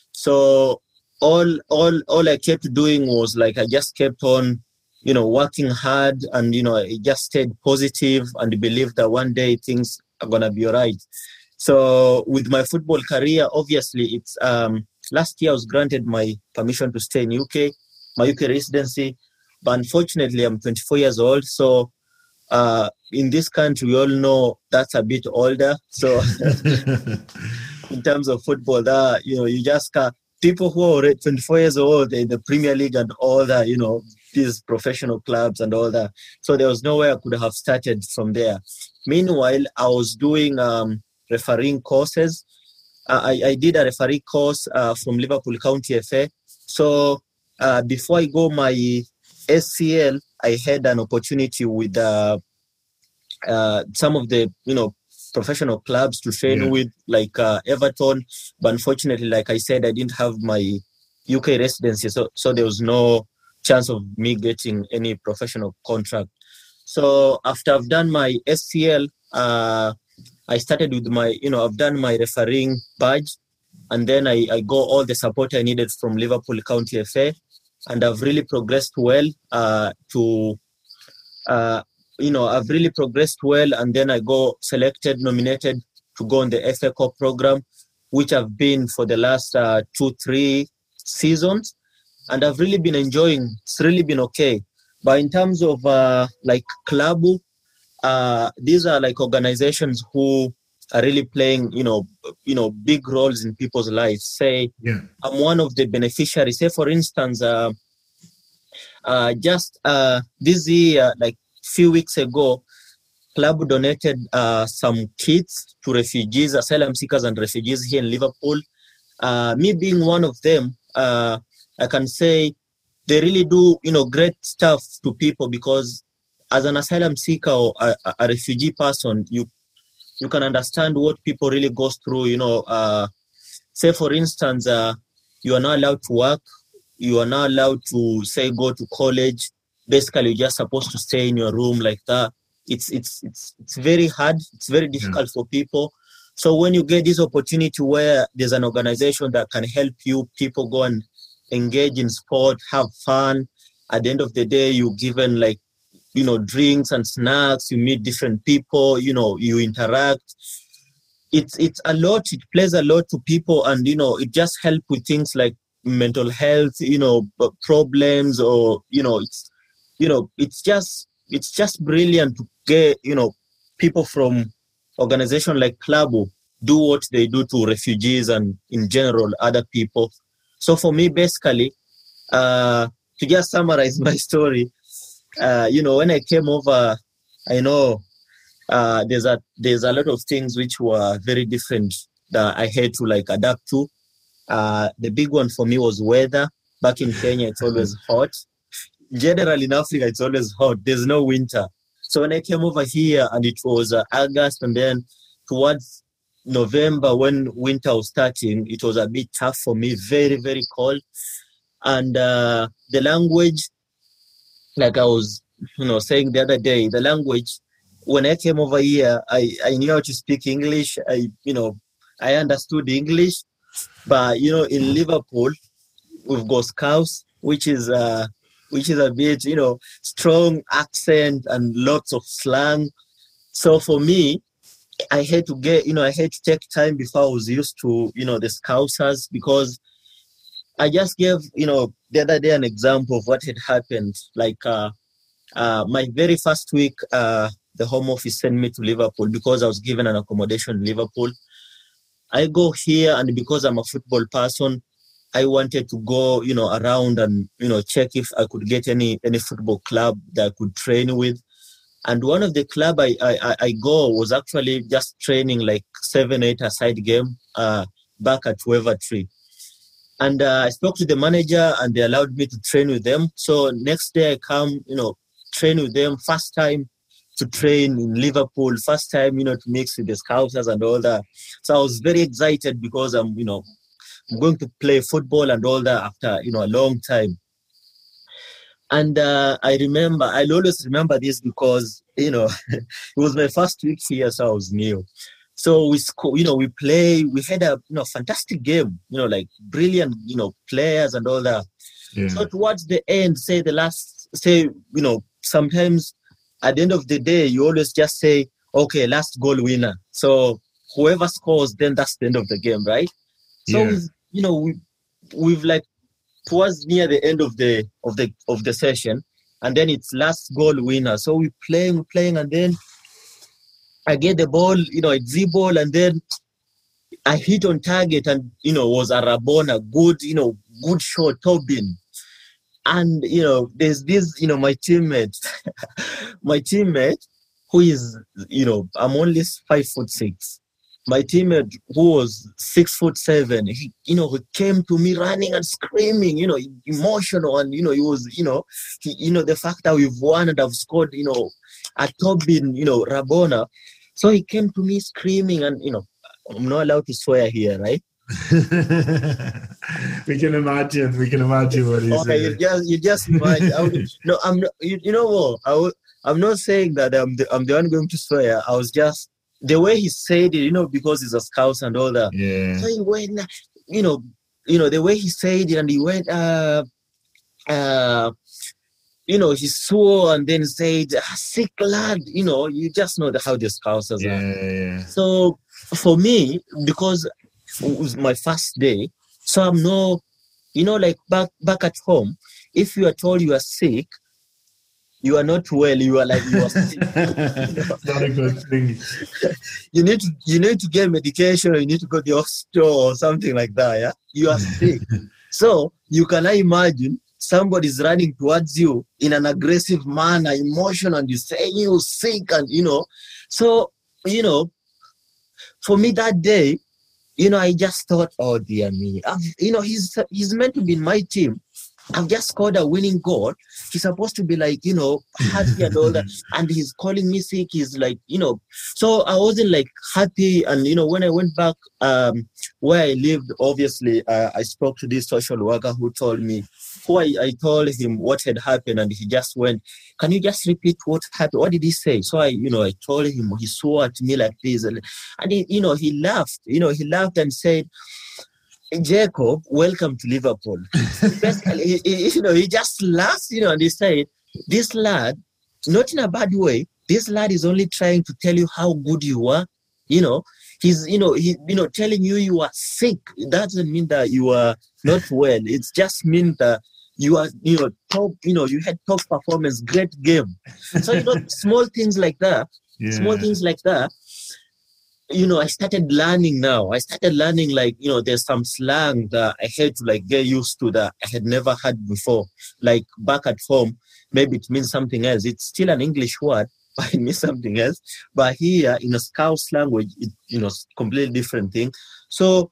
So all all all I kept doing was like I just kept on, you know, working hard, and, you know, I just stayed positive and believed that one day things are gonna be all right. So with my football career, obviously, it's um, last year I was granted my permission to stay in U K, my U K residency. But unfortunately, I'm twenty-four years old. So uh, in this country, we all know that's a bit older. So in terms of football, that, you know, you just can't. People who are already twenty-four years old in the Premier League and all that, you know, these professional clubs and all that. So there was no way I could have started from there. Meanwhile, I was doing um, refereeing courses. Uh, I, I did a referee course uh, from Liverpool County F A. So uh, before I go my S C L, I had an opportunity with uh, uh, some of the, you know, professional clubs to train yeah. with, like uh, Everton. But unfortunately, like I said, I didn't have my U K residency, so so there was no chance of me getting any professional contract. So after I've done my S C L, uh, I started with my, you know, I've done my refereeing badge, and then I, I got all the support I needed from Liverpool County F A, and I've really progressed well uh, to, uh, you know, I've really progressed well, and then I got selected, nominated to go on the F A Cup program, which I've been for the last uh, two, three seasons, and I've really been enjoying. It's really been okay. But in terms of uh, like Klabu, uh, these are like organizations who are really playing, you know, you know, big roles in people's lives. Say, yeah. I'm one of the beneficiaries. Say, for instance, uh, uh, just uh, this year, like few weeks ago, Klabu donated uh, some kits to refugees, asylum seekers and refugees here in Liverpool. Uh, me being one of them, uh, I can say they really do, you know, great stuff to people, because as an asylum seeker or a, a refugee person, you you can understand what people really go through. You know, uh, say for instance, uh, you are not allowed to work, you are not allowed to say go to college. Basically, you're just supposed to stay in your room like that. It's it's it's it's very hard. It's very difficult yeah. for people. So when you get this opportunity where there's an organization that can help you, people go and engage in sport, have fun. At the end of the day, you're given like, you know, drinks and snacks. You meet different people. You know, you interact. It's it's a lot. It plays a lot to people, and you know, it just helps with things like mental health. You know, problems, or you know, it's you know, it's just it's just brilliant to get, you know, people from organizations like Klabu do what they do to refugees and in general other people. So for me, basically, uh, to just summarize my story, uh, you know, when I came over, I know uh, there's a there's a lot of things which were very different that I had to like adapt to. Uh, the big one for me was weather. Back in Kenya, it's always hot. Generally in Africa, it's always hot. There's no winter. So when I came over here and it was uh, August, and then towards November when winter was starting, it was a bit tough for me, very, very cold. And uh, the language, like I was, you know, saying the other day, the language, when I came over here, I, I knew how to speak English. I, you know, I understood English. But, you know, in Liverpool, we've got Scouse, which is, uh, which is a bit, you know, strong accent and lots of slang. So for me, I had to get, you know, I had to take time before I was used to, you know, the Scousers, because I just gave, you know, the other day an example of what had happened. Like uh, uh, my very first week, uh, the Home Office sent me to Liverpool because I was given an accommodation in Liverpool. I go here, and because I'm a football person, I wanted to go, you know, around and, you know, check if I could get any any football club that I could train with. And one of the club I, I, I go was actually just training like seven, eight aside game uh, back at Wavertree. And uh, I spoke to the manager and they allowed me to train with them. So next day I come, you know, train with them. First time to train in Liverpool. First time, you know, to mix with the Scousers and all that. So I was very excited because I'm, you know, I'm going to play football and all that after, you know, a long time. And uh, I remember, I'll always remember this because, you know, it was my first week here, so I was new. So we, sco- you know, we play, we had a, you know, fantastic game, you know, like brilliant, you know, players and all that. Yeah. So towards the end, say the last, say, you know, sometimes at the end of the day, you always just say, okay, last goal winner. So whoever scores, then that's the end of the game, right? So, yeah. we've, you know, we, we've like, towards near the end of the of the of the session, and then it's last goal winner. So we playing, we playing, and then I get the ball, you know, it's Z ball, and then I hit on target, and you know, was a Rabona, good, you know, good shot, Tobin, and you know, there's this, you know, my teammate, my teammate, who is, you know, I'm only five foot six. My teammate, who was six foot seven, he, you know, he came to me running and screaming, you know, emotional, and you know, he was, you know, he, you know, the fact that we've won and I've scored, you know, a Tobin, you know, Rabona. So he came to me screaming, and you know, I'm not allowed to swear here, right? we can imagine. We can imagine what he's okay, saying. you just, you just imagine. I would, no, I'm not. You, you know what? I would, I'm not saying that I'm the, I'm the one going to swear. I was just the way he said it, you know, because he's a scout and all that. Yeah. So he went, you know, you know, the way he said it, and he went, uh, uh, you know, he swore and then said, ah, sick lad, you know, you just know the, how the scouts are. Yeah, yeah. So for me, because it was my first day, so I'm no, you know, like back back at home, if you are told you are sick, you are not well, you are like, you are sick. Not a good thing. You need to you need to get medication, or you need to go to the hospital or something like that, yeah? You are sick. So you can imagine somebody's running towards you in an aggressive manner, emotional, and you say you're sick, and you know. So, you know, for me that day, you know, I just thought, oh dear me, I've, you know, he's he's meant to be in my team. I've just scored a winning goal. He's supposed to be like, you know, happy and all that. And he's calling me sick. He's like, you know, so I wasn't like happy. And, you know, when I went back um, where I lived, obviously, uh, I spoke to this social worker who told me, who I, I told him what had happened. And he just went, can you just repeat what happened? What did he say? So I, you know, I told him, he swore at me like this. And, and he, you know, he laughed, you know, he laughed and said, Jacob, welcome to Liverpool. Basically, he, you know, he just laughs, you know, and he said, this lad, not in a bad way, this lad is only trying to tell you how good you are. You know, he's, you know, he, you know, telling you you are sick. It doesn't mean that you are not well. It's just mean that you are, you know, top, you know, you had top performance, great game. So, you know, small things like that, yeah. small things like that. You know, I started learning now. I started learning, like, you know, there's some slang that I had to, like, get used to that I had never had before. Like, back at home, maybe it means something else. It's still an English word, but it means something else. But here, in a Scouse language, it, you know, completely different thing. So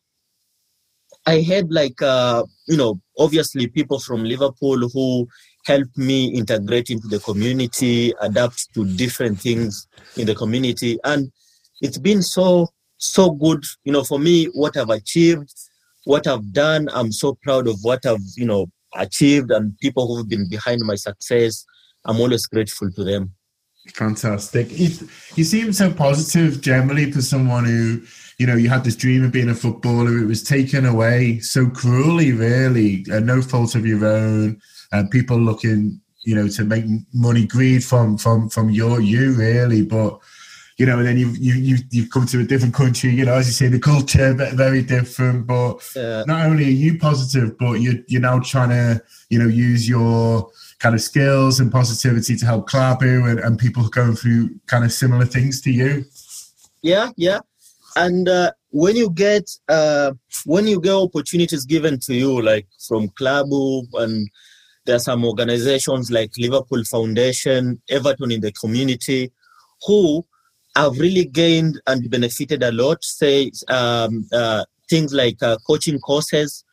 I had, like, uh, you know, obviously people from Liverpool who helped me integrate into the community, adapt to different things in the community. And it's been so, so good, you know, for me, what I've achieved, what I've done. I'm so proud of what I've, you know, achieved, and people who've been behind my success. I'm always grateful to them. Fantastic. You, you seem so positive generally for someone who, you know, you had this dream of being a footballer. It was taken away so cruelly, really, and no fault of your own. And people looking, you know, to make money, greed from from from your you, really, but. You know, and then you've, you, you, you've come to a different country, you know, as you say, the culture, very different. But uh, not only are you positive, but you're, you're now trying to, you know, use your kind of skills and positivity to help Klabu and, and people going through kind of similar things to you. Yeah, yeah. And uh, when you get uh, when you get opportunities given to you, like from Klabu, and there are some organizations like Liverpool Foundation, Everton in the community, who I've really gained and benefited a lot. Say um, uh, things like uh, coaching courses,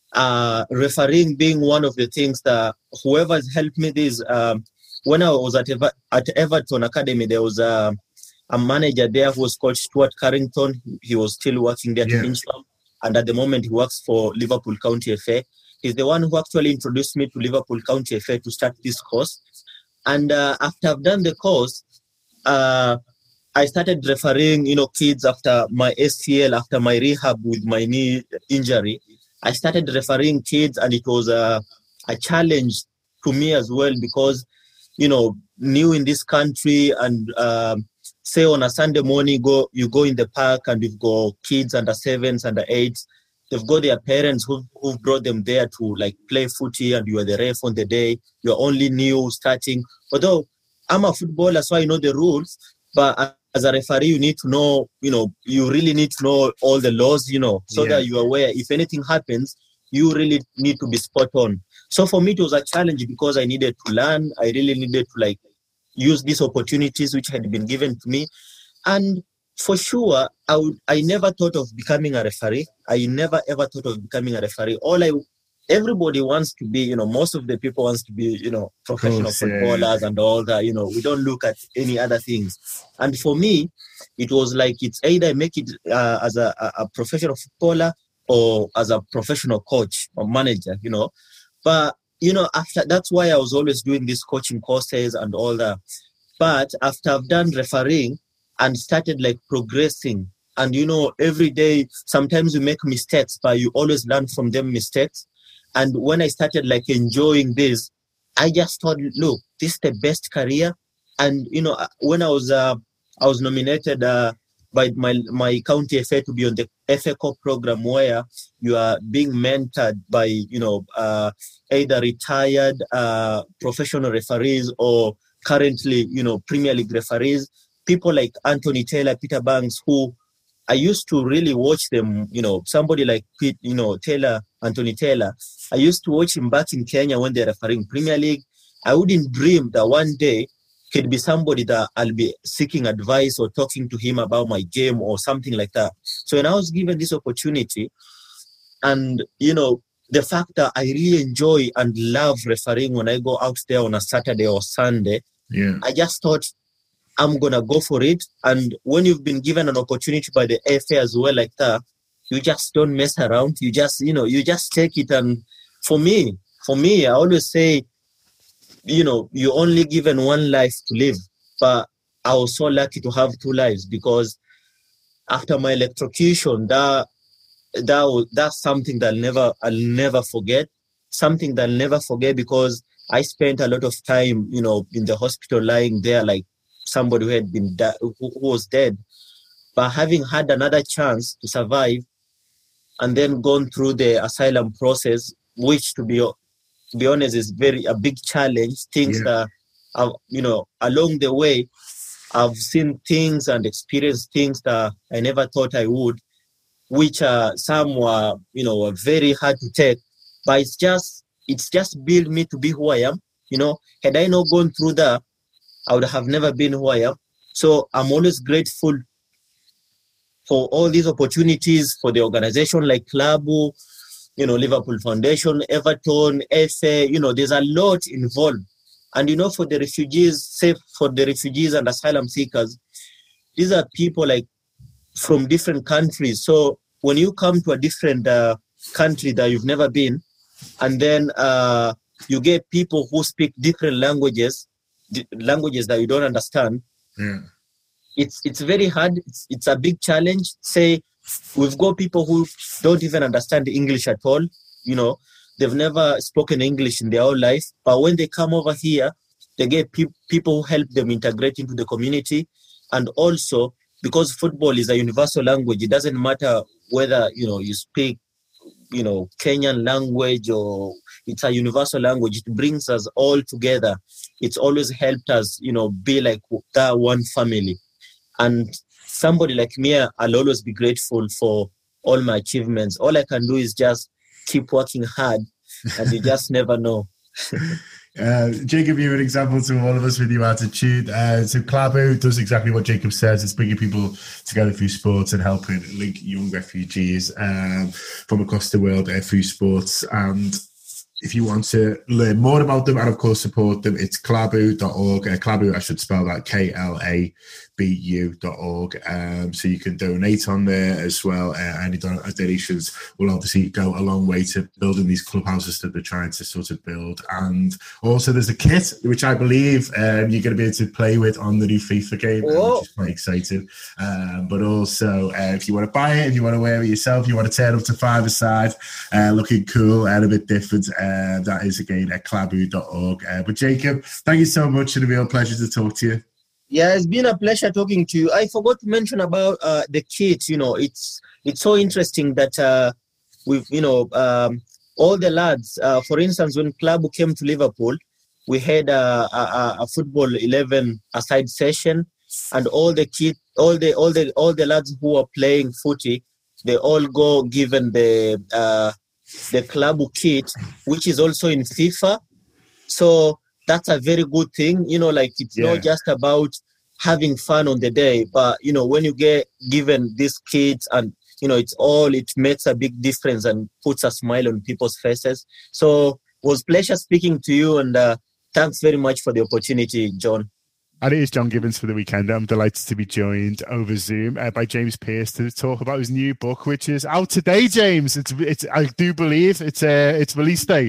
uh, refereeing being one of the things that whoever has helped me. This um, when I was at Ever- at Everton Academy, there was a, a manager there who was called Stuart Carrington. He was still working there, yeah. at Fincham, and at the moment he works for Liverpool County F A. He's the one who actually introduced me to Liverpool County F A to start this course. And uh, after I've done the course, uh, I started refereeing, you know, kids after my A C L, after my rehab with my knee injury. I started refereeing kids, and it was a, a challenge to me as well because, you know, new in this country, and um, say on a Sunday morning, go you go in the park and you've got kids under sevens, under eights. They've got their parents who've, who've brought them there to like play footy, and you are the ref on the day. You're only new starting. Although I'm a footballer, so I know the rules, but as a referee, you need to know, you know, you really need to know all the laws, you know, so yeah. that you're aware. If anything happens, you really need to be spot on. So for me, it was a challenge because I needed to learn. I really needed to like use these opportunities which had been given to me. And for sure, I would, I never thought of becoming a referee. I never ever thought of becoming a referee. All I, everybody wants to be, you know, most of the people wants to be, you know, professional course, footballers yeah. and all that, you know, we don't look at any other things. And for me, it was like, it's either I make it uh, as a, a professional footballer or as a professional coach or manager, you know. But, you know, after, that's why I was always doing these coaching courses and all that. But after I've done refereeing, and started like progressing. And, you know, every day, sometimes you make mistakes, but you always learn from them mistakes. And when I started like enjoying this, I just thought, look, this is the best career. And, you know, when I was uh, I was nominated uh, by my, my county F A to be on the F A Cup program where you are being mentored by, you know, uh, either retired uh, professional referees or currently, you know, Premier League referees, people like Anthony Taylor, Peter Banks, who I used to really watch them, you know, somebody like, you know, Taylor, Anthony Taylor. I used to watch him back in Kenya when they're refereeing Premier League. I wouldn't dream that one day he'd be somebody that I'll be seeking advice or talking to him about my game or something like that. So when I was given this opportunity, and, you know, the fact that I really enjoy and love refereeing when I go out there on a Saturday or Sunday, yeah, I just thought, I'm going to go for it. And when you've been given an opportunity by the F A as well like that, you just don't mess around. You just, you know, you just take it. And for me, for me, I always say, you know, you're only given one life to live. But I was so lucky to have two lives because after my electrocution, that, that was, that's something that I'll never, I'll never forget. Something that I'll never forget because I spent a lot of time, you know, in the hospital lying there like somebody who had been di- who, who was dead, but having had another chance to survive and then gone through the asylum process, which to be to be honest is very a big challenge. Things yeah. that I've, you know, along the way, I've seen things and experienced things that I never thought I would, which uh, some were, you know, were very hard to take. But it's just it's just built me to be who I am. You know, had I not gone through that, I would have never been who I am. So I'm always grateful for all these opportunities, for the organization like Klabu, you know, Liverpool Foundation, Everton, F A, you know, there's a lot involved. And, you know, for the refugees, say for the refugees and asylum seekers, these are people like from different countries. So when you come to a different uh, country that you've never been, and then uh, you get people who speak different languages, languages that you don't understand, yeah. it's it's very hard. It's, it's a big challenge. Say we've got people who don't even understand English at all. You know, they've never spoken English in their whole life. But when they come over here, they get pe- people who help them integrate into the community. And also, because football is a universal language, it doesn't matter whether, you know, you speak, you know, Kenyan language or it's a universal language. It brings us all together. It's always helped us, you know, be like that one family. And somebody like me, I'll always be grateful for all my achievements. All I can do is just keep working hard, and you just never know. Uh, Jacob, you're an example to all of us with your attitude. Uh, so Klabu does exactly what Jacob says. It's bringing people together through sports and helping link young refugees um, from across the world uh, through sports. And if you want to learn more about them and, of course, support them, it's klabu dot org. Uh, Klabu, I should spell that K L A B U dot org. Um, so you can donate on there as well. Uh, any don- donations will obviously go a long way to building these clubhouses that they're trying to sort of build. And also there's a kit, which I believe um, you're going to be able to play with on the new FIFA game, uh, which is quite exciting. Um, but also, uh, if you want to buy it, if you want to wear it yourself, you want to turn up to five-a-side, uh, looking cool and a bit different, uh, that is, again, at klabu dot org. Uh, but Jacob, thank you so much. It's a real pleasure to talk to you. Yeah, it's been a pleasure talking to you. I forgot to mention about uh, the kit. You know, it's it's so interesting that uh, we've, you know, um, all the lads, uh, for instance, when Klabu came to Liverpool, we had a, a, a football eleven aside session, and all the kit, all the all the all the lads who are playing footy, they all go given the uh, the Klabu kit, which is also in FIFA. So that's a very good thing. You know, like it's yeah. not just about having fun on the day, but, you know, when you get given these kits and, you know, it's all, it makes a big difference and puts a smile on people's faces. So it was a pleasure speaking to you, and uh, thanks very much for the opportunity, John. And it is John Gibbons for the weekend. I'm delighted to be joined over Zoom uh, by James Pearce to talk about his new book, which is out today, James. It's, it's I do believe it's uh, it's release day.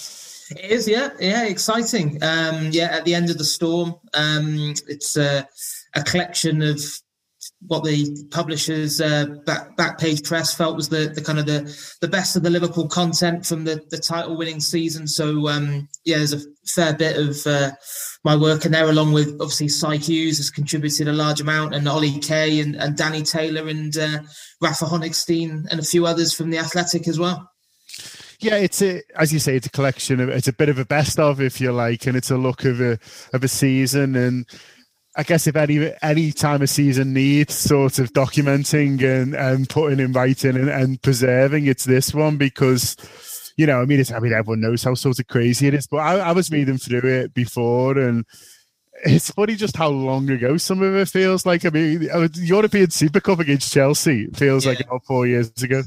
It is, yeah, yeah, exciting. Um, yeah, At the End of the Storm. Um, it's a, a collection of what the publishers uh, back back page press felt was the the kind of the the best of the Liverpool content from the the title winning season. So um, yeah, there's a fair bit of uh, my work in there, along with obviously Cy Hughes has contributed a large amount, and Ollie Kay and, and Danny Taylor and uh, Rafa Honigstein and a few others from the Athletic as well. Yeah, it's a, as you say, it's a collection of, it's a bit of a best of, if you like, and it's a look of a of a season. And I guess if any any time a season needs sort of documenting and, and putting in writing and, and preserving, it's this one, because, you know, I mean, it's, I mean, everyone knows how sort of crazy it is, but I, I was reading through it before, and it's funny just how long ago some of it feels like. I mean, the European Super Cup against Chelsea feels yeah. like about four years ago.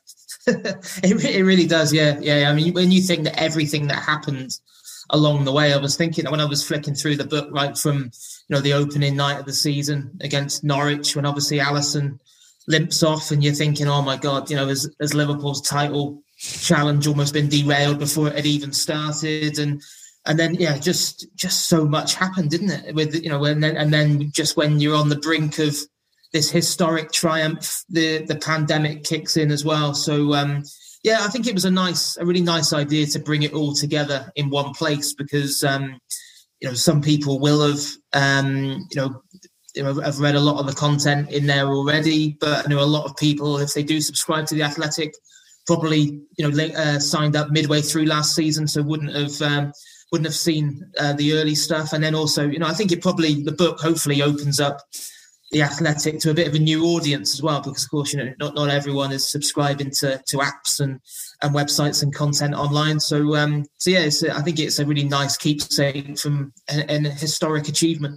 it, it really does, yeah, yeah. I mean, when you think that everything that happened along the way, I was thinking when I was flicking through the book, right from, you know, the opening night of the season against Norwich, when obviously Alisson limps off, and you're thinking, oh my God, you know, has, has Liverpool's title challenge almost been derailed before it had even started? And and then yeah, just just so much happened, didn't it? With, you know, and then and then just when you're on the brink of this historic triumph, the the pandemic kicks in as well. So um, yeah, I think it was a nice, a really nice idea to bring it all together in one place, because um, you know, some people will have um, you know, you know, have read a lot of the content in there already, but I know a lot of people, if they do subscribe to the Athletic, probably, you know, uh, signed up midway through last season, so wouldn't have um, wouldn't have seen uh, the early stuff. And then also, you know, I think it probably, the book hopefully opens up the Athletic to a bit of a new audience as well, because of course, you know, not not everyone is subscribing to to apps and and websites and content online. So um, so yeah, it's, I think it's a really nice keepsake from an, an historic achievement.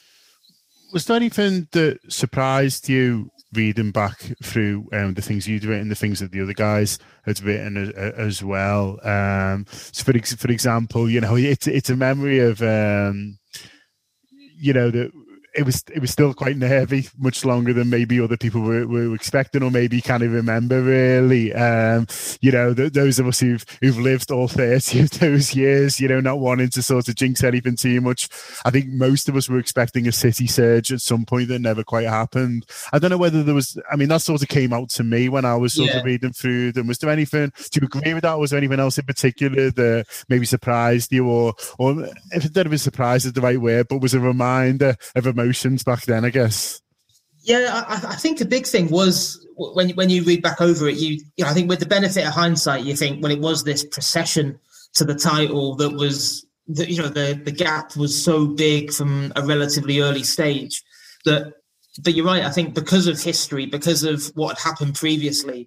Was there anything that surprised you reading back through um, the things you'd written, the things that the other guys had written as, as well? Um, so for ex- for example, you know, it's it's a memory of um, you know, that it was it was still quite nervy, much longer than maybe other people were, were expecting, or maybe can't even remember really. Um, you know, th- those of us who've who've lived all thirty of those years, you know, not wanting to sort of jinx anything too much. I think most of us were expecting a City surge at some point that never quite happened. I don't know whether there was, I mean, that sort of came out to me when I was sort yeah. of reading through them. Was there anything, do you agree with that? Was there anything else in particular that maybe surprised you, or, or if it didn't surprise is the right word, but was a reminder of emotions back then, I guess? Yeah, I, I think the big thing was when when you read back over it, you you know, I think with the benefit of hindsight, you think, well, it was this procession to the title that was, that, you know, the the gap was so big from a relatively early stage that. But you're right. I think because of history, because of what had happened previously,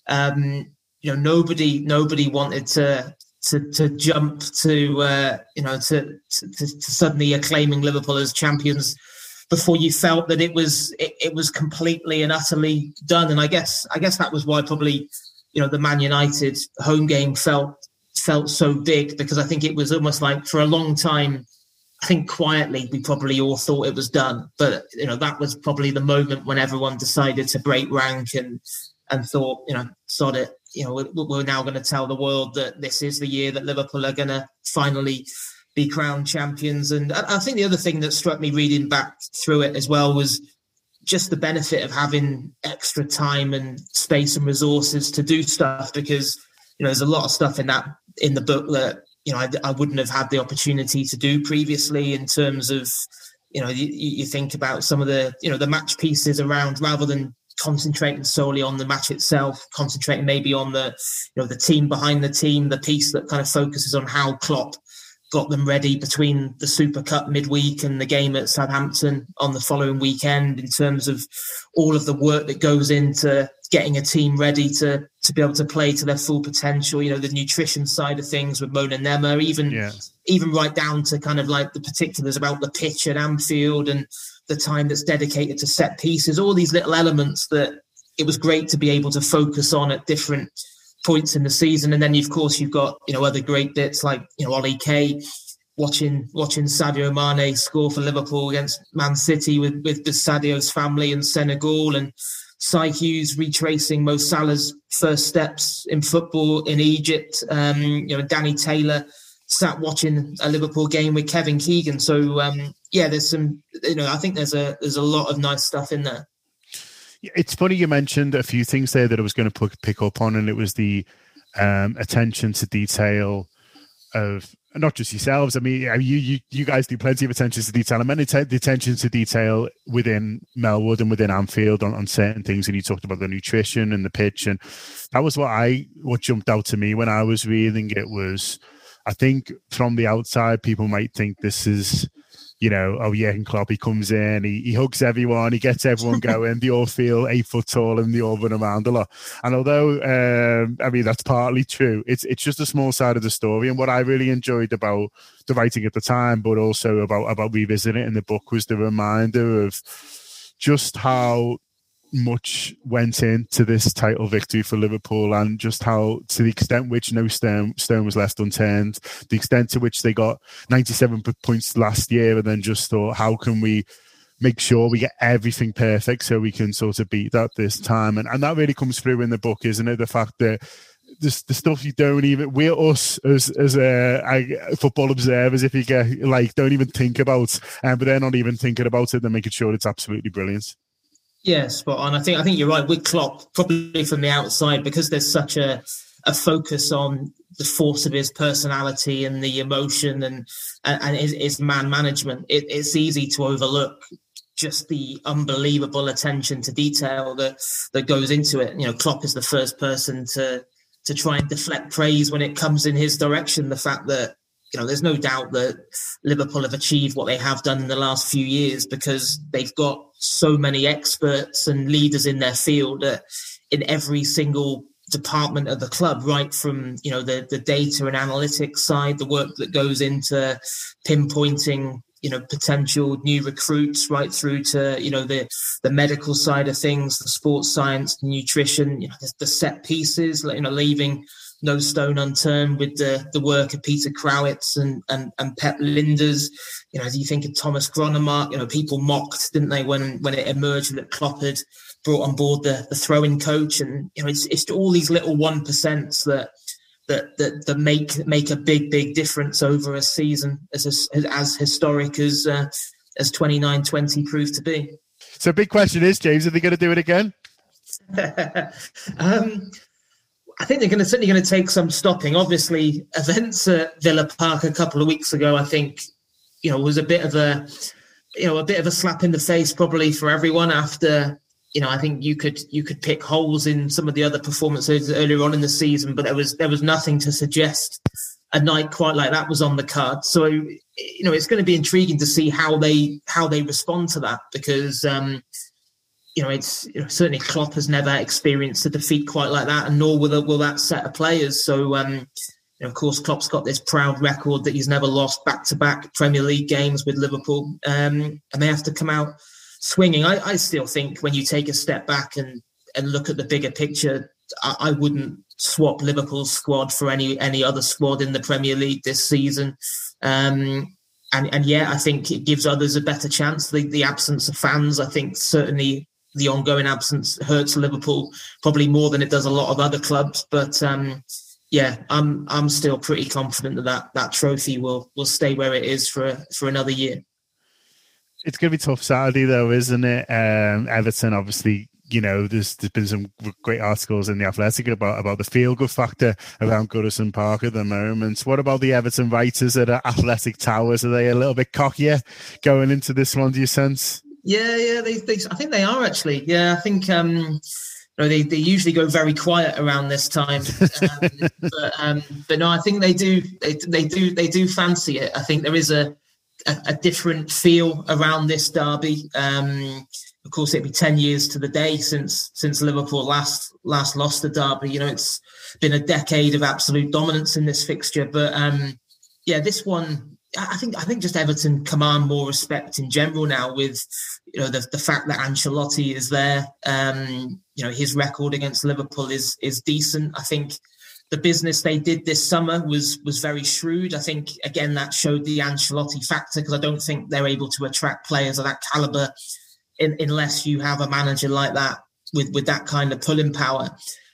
um, you know, nobody nobody wanted to to to jump to uh, you know to, to to suddenly acclaiming Liverpool as champions before you felt that it was it, it was completely and utterly done. And I guess I guess that was why probably, you know, the Man United home game felt felt so big, because I think it was almost like for a long time, I think quietly we probably all thought it was done. But, you know, that was probably the moment when everyone decided to break rank and and thought, you know, sod it. You know, we're, we're now going to tell the world that this is the year that Liverpool are going to finally be crowned champions. And I think the other thing that struck me reading back through it as well was just the benefit of having extra time and space and resources to do stuff, because, you know, there's a lot of stuff in that in the book that, you know, I, I wouldn't have had the opportunity to do previously, in terms of, you know, you, you think about some of the, you know, the match pieces around, rather than concentrating solely on the match itself, concentrating maybe on the, you know, the team behind the team, the piece that kind of focuses on how Klopp got them ready between the Super Cup midweek and the game at Southampton on the following weekend, in terms of all of the work that goes into getting a team ready to to be able to play to their full potential. You know, the nutrition side of things with Mona Nema, even yeah. even right down to kind of like the particulars about the pitch at Anfield and the time that's dedicated to set pieces, all these little elements that it was great to be able to focus on at different points in the season. And then of course you've got, you know, other great bits like, you know, Ollie Kay watching watching Sadio Mane score for Liverpool against Man City with with the Sadio's family in Senegal, and Cy Hughes retracing Mo Salah's first steps in football in Egypt. Um, you know, Danny Taylor sat watching a Liverpool game with Kevin Keegan. So um, yeah, there's some, you know, I think there's a there's a lot of nice stuff in there. It's funny you mentioned a few things there that I was going to pick up on, and it was the um, attention to detail of not just yourselves. I mean, you you you guys do plenty of attention to detail. I mean, the attention to detail within Melwood and within Anfield on, on certain things. And you talked about the nutrition and the pitch, and that was what I what jumped out to me when I was reading it. Was I think from the outside, people might think this is, you know, oh yeah, and Klopp, he comes in, he, he hugs everyone, he gets everyone going, they all feel eight foot tall and they all run around a lot. And although, um, I mean, that's partly true, it's it's just a small side of the story. And what I really enjoyed about the writing at the time, but also about, about revisiting it in the book, was the reminder of just how much went into this title victory for Liverpool, and just how, to the extent which no stone, stone was left unturned, the extent to which they got ninety-seven points last year, and then just thought, how can we make sure we get everything perfect so we can sort of beat that this time? And, and that really comes through in the book, isn't it? The fact that the, the stuff you don't even, we're us as as uh, football observers, if you get, like, don't even think about, um, but they're not even thinking about it, they're making sure it's absolutely brilliant. Yeah, spot on. I think I think you're right with Klopp, probably from the outside, because there's such a a focus on the force of his personality and the emotion and and, and his, his man management. It, it's easy to overlook just the unbelievable attention to detail that that goes into it. You know, Klopp is the first person to to try and deflect praise when it comes in his direction. The fact that, you know, there's no doubt that Liverpool have achieved what they have done in the last few years because they've got so many experts and leaders in their field uh, in every single department of the club, right from, you know, the, the data and analytics side, the work that goes into pinpointing, you know, potential new recruits, right through to, you know, the, the medical side of things, the sports science, the nutrition, you know, the, the set pieces, you know, leaving no stone unturned with the, the work of Peter Crowitz and, and, and Pep Linders. You know, as you think of Thomas Gronemark, you know, people mocked, didn't they, when when it emerged that Klopp had brought on board the, the throwing coach. And, you know, it's it's all these little one percents that that that that make make a big, big difference over a season as as, as historic as uh, as twenty-nine twenty proved to be. So big question is, James, are they going to do it again? um I think they're going to certainly going to take some stopping. Obviously, events at Villa Park a couple of weeks ago, I think, you know, was a bit of a, you know, a bit of a slap in the face probably for everyone. After, you know, I think you could you could pick holes in some of the other performances earlier on in the season, but there was there was nothing to suggest a night quite like that was on the card. So, you know, it's going to be intriguing to see how they how they respond to that, because. Um, You know, it's you know, certainly Klopp has never experienced a defeat quite like that, and nor will, will that set of players. So, um, you know, of course, Klopp's got this proud record that he's never lost back-to-back Premier League games with Liverpool, um, and they have to come out swinging. I, I still think when you take a step back and, and look at the bigger picture, I, I wouldn't swap Liverpool's squad for any any other squad in the Premier League this season. Um, and, and yeah, I think it gives others a better chance. The, the absence of fans, I think, certainly. The ongoing absence hurts Liverpool probably more than it does a lot of other clubs. But um, yeah, I'm I'm still pretty confident that, that that trophy will will stay where it is for for another year. It's going to be tough Saturday, though, isn't it? Um, Everton, obviously, you know, there's there's been some great articles in the Athletic about about the feel-good factor around Goodison Park at the moment. What about the Everton writers at Athletic Towers? Are they a little bit cockier going into this one, do you sense? Yeah, yeah, they, they, I think they are actually. Yeah, I think um, you know, they, they usually go very quiet around this time, um, but um, but no, I think they do. They, they do. They do fancy it. I think there is a a, a different feel around this derby. Um, of course, it'd be ten years to the day since since Liverpool last last lost the derby. You know, it's been a decade of absolute dominance in this fixture. But um, yeah, this one. I think I think just Everton command more respect in general now with, you know, the the fact that Ancelotti is there. Um, you know, his record against Liverpool is is decent. I think the business they did this summer was was very shrewd. I think again that showed the Ancelotti factor, because I don't think they're able to attract players of that caliber in, unless you have a manager like that with with that kind of pulling power.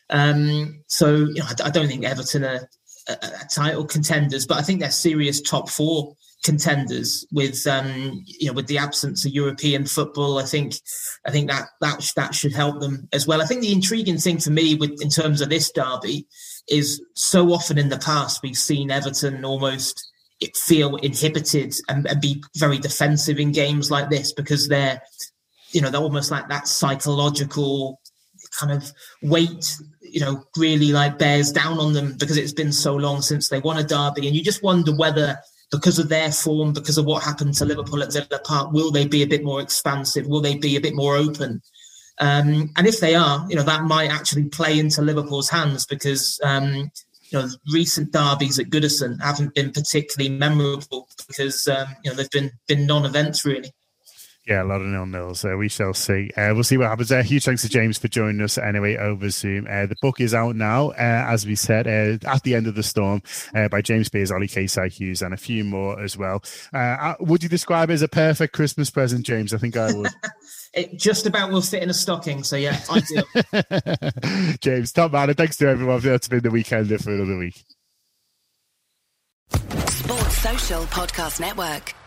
Um, so you know, I, I don't think Everton are. A, a title contenders, but I think they're serious top four contenders with um, you know with the absence of European football. I think I think that that that should help them as well. I think the intriguing thing for me with in terms of this derby is so often in the past we've seen Everton almost feel inhibited and, and be very defensive in games like this because they're you know they're almost like that psychological kind of weight you know really like bears down on them because it's been so long since they won a derby, and you just wonder whether because of their form, because of what happened to Liverpool at Villa Park, will they be a bit more expansive? Will they be a bit more open? Um, and if they are, you know, that might actually play into Liverpool's hands because, um, you know, recent derbies at Goodison haven't been particularly memorable because, um, you know, they've been been non-events really. Yeah, a lot of nil-nils. Uh, we shall see. Uh, we'll see what happens there. Huge thanks to James for joining us anyway over Zoom. Uh, the book is out now, uh, as we said, uh, At the End of the Storm uh, by James Beers, Ollie Casey-Hughes, and a few more as well. Uh, would you describe it as a perfect Christmas present, James? I think I would. It just about will fit in a stocking, so yeah, ideal. James, top man, and thanks to everyone for that's been the Weekender for another week. Sports Social Podcast Network.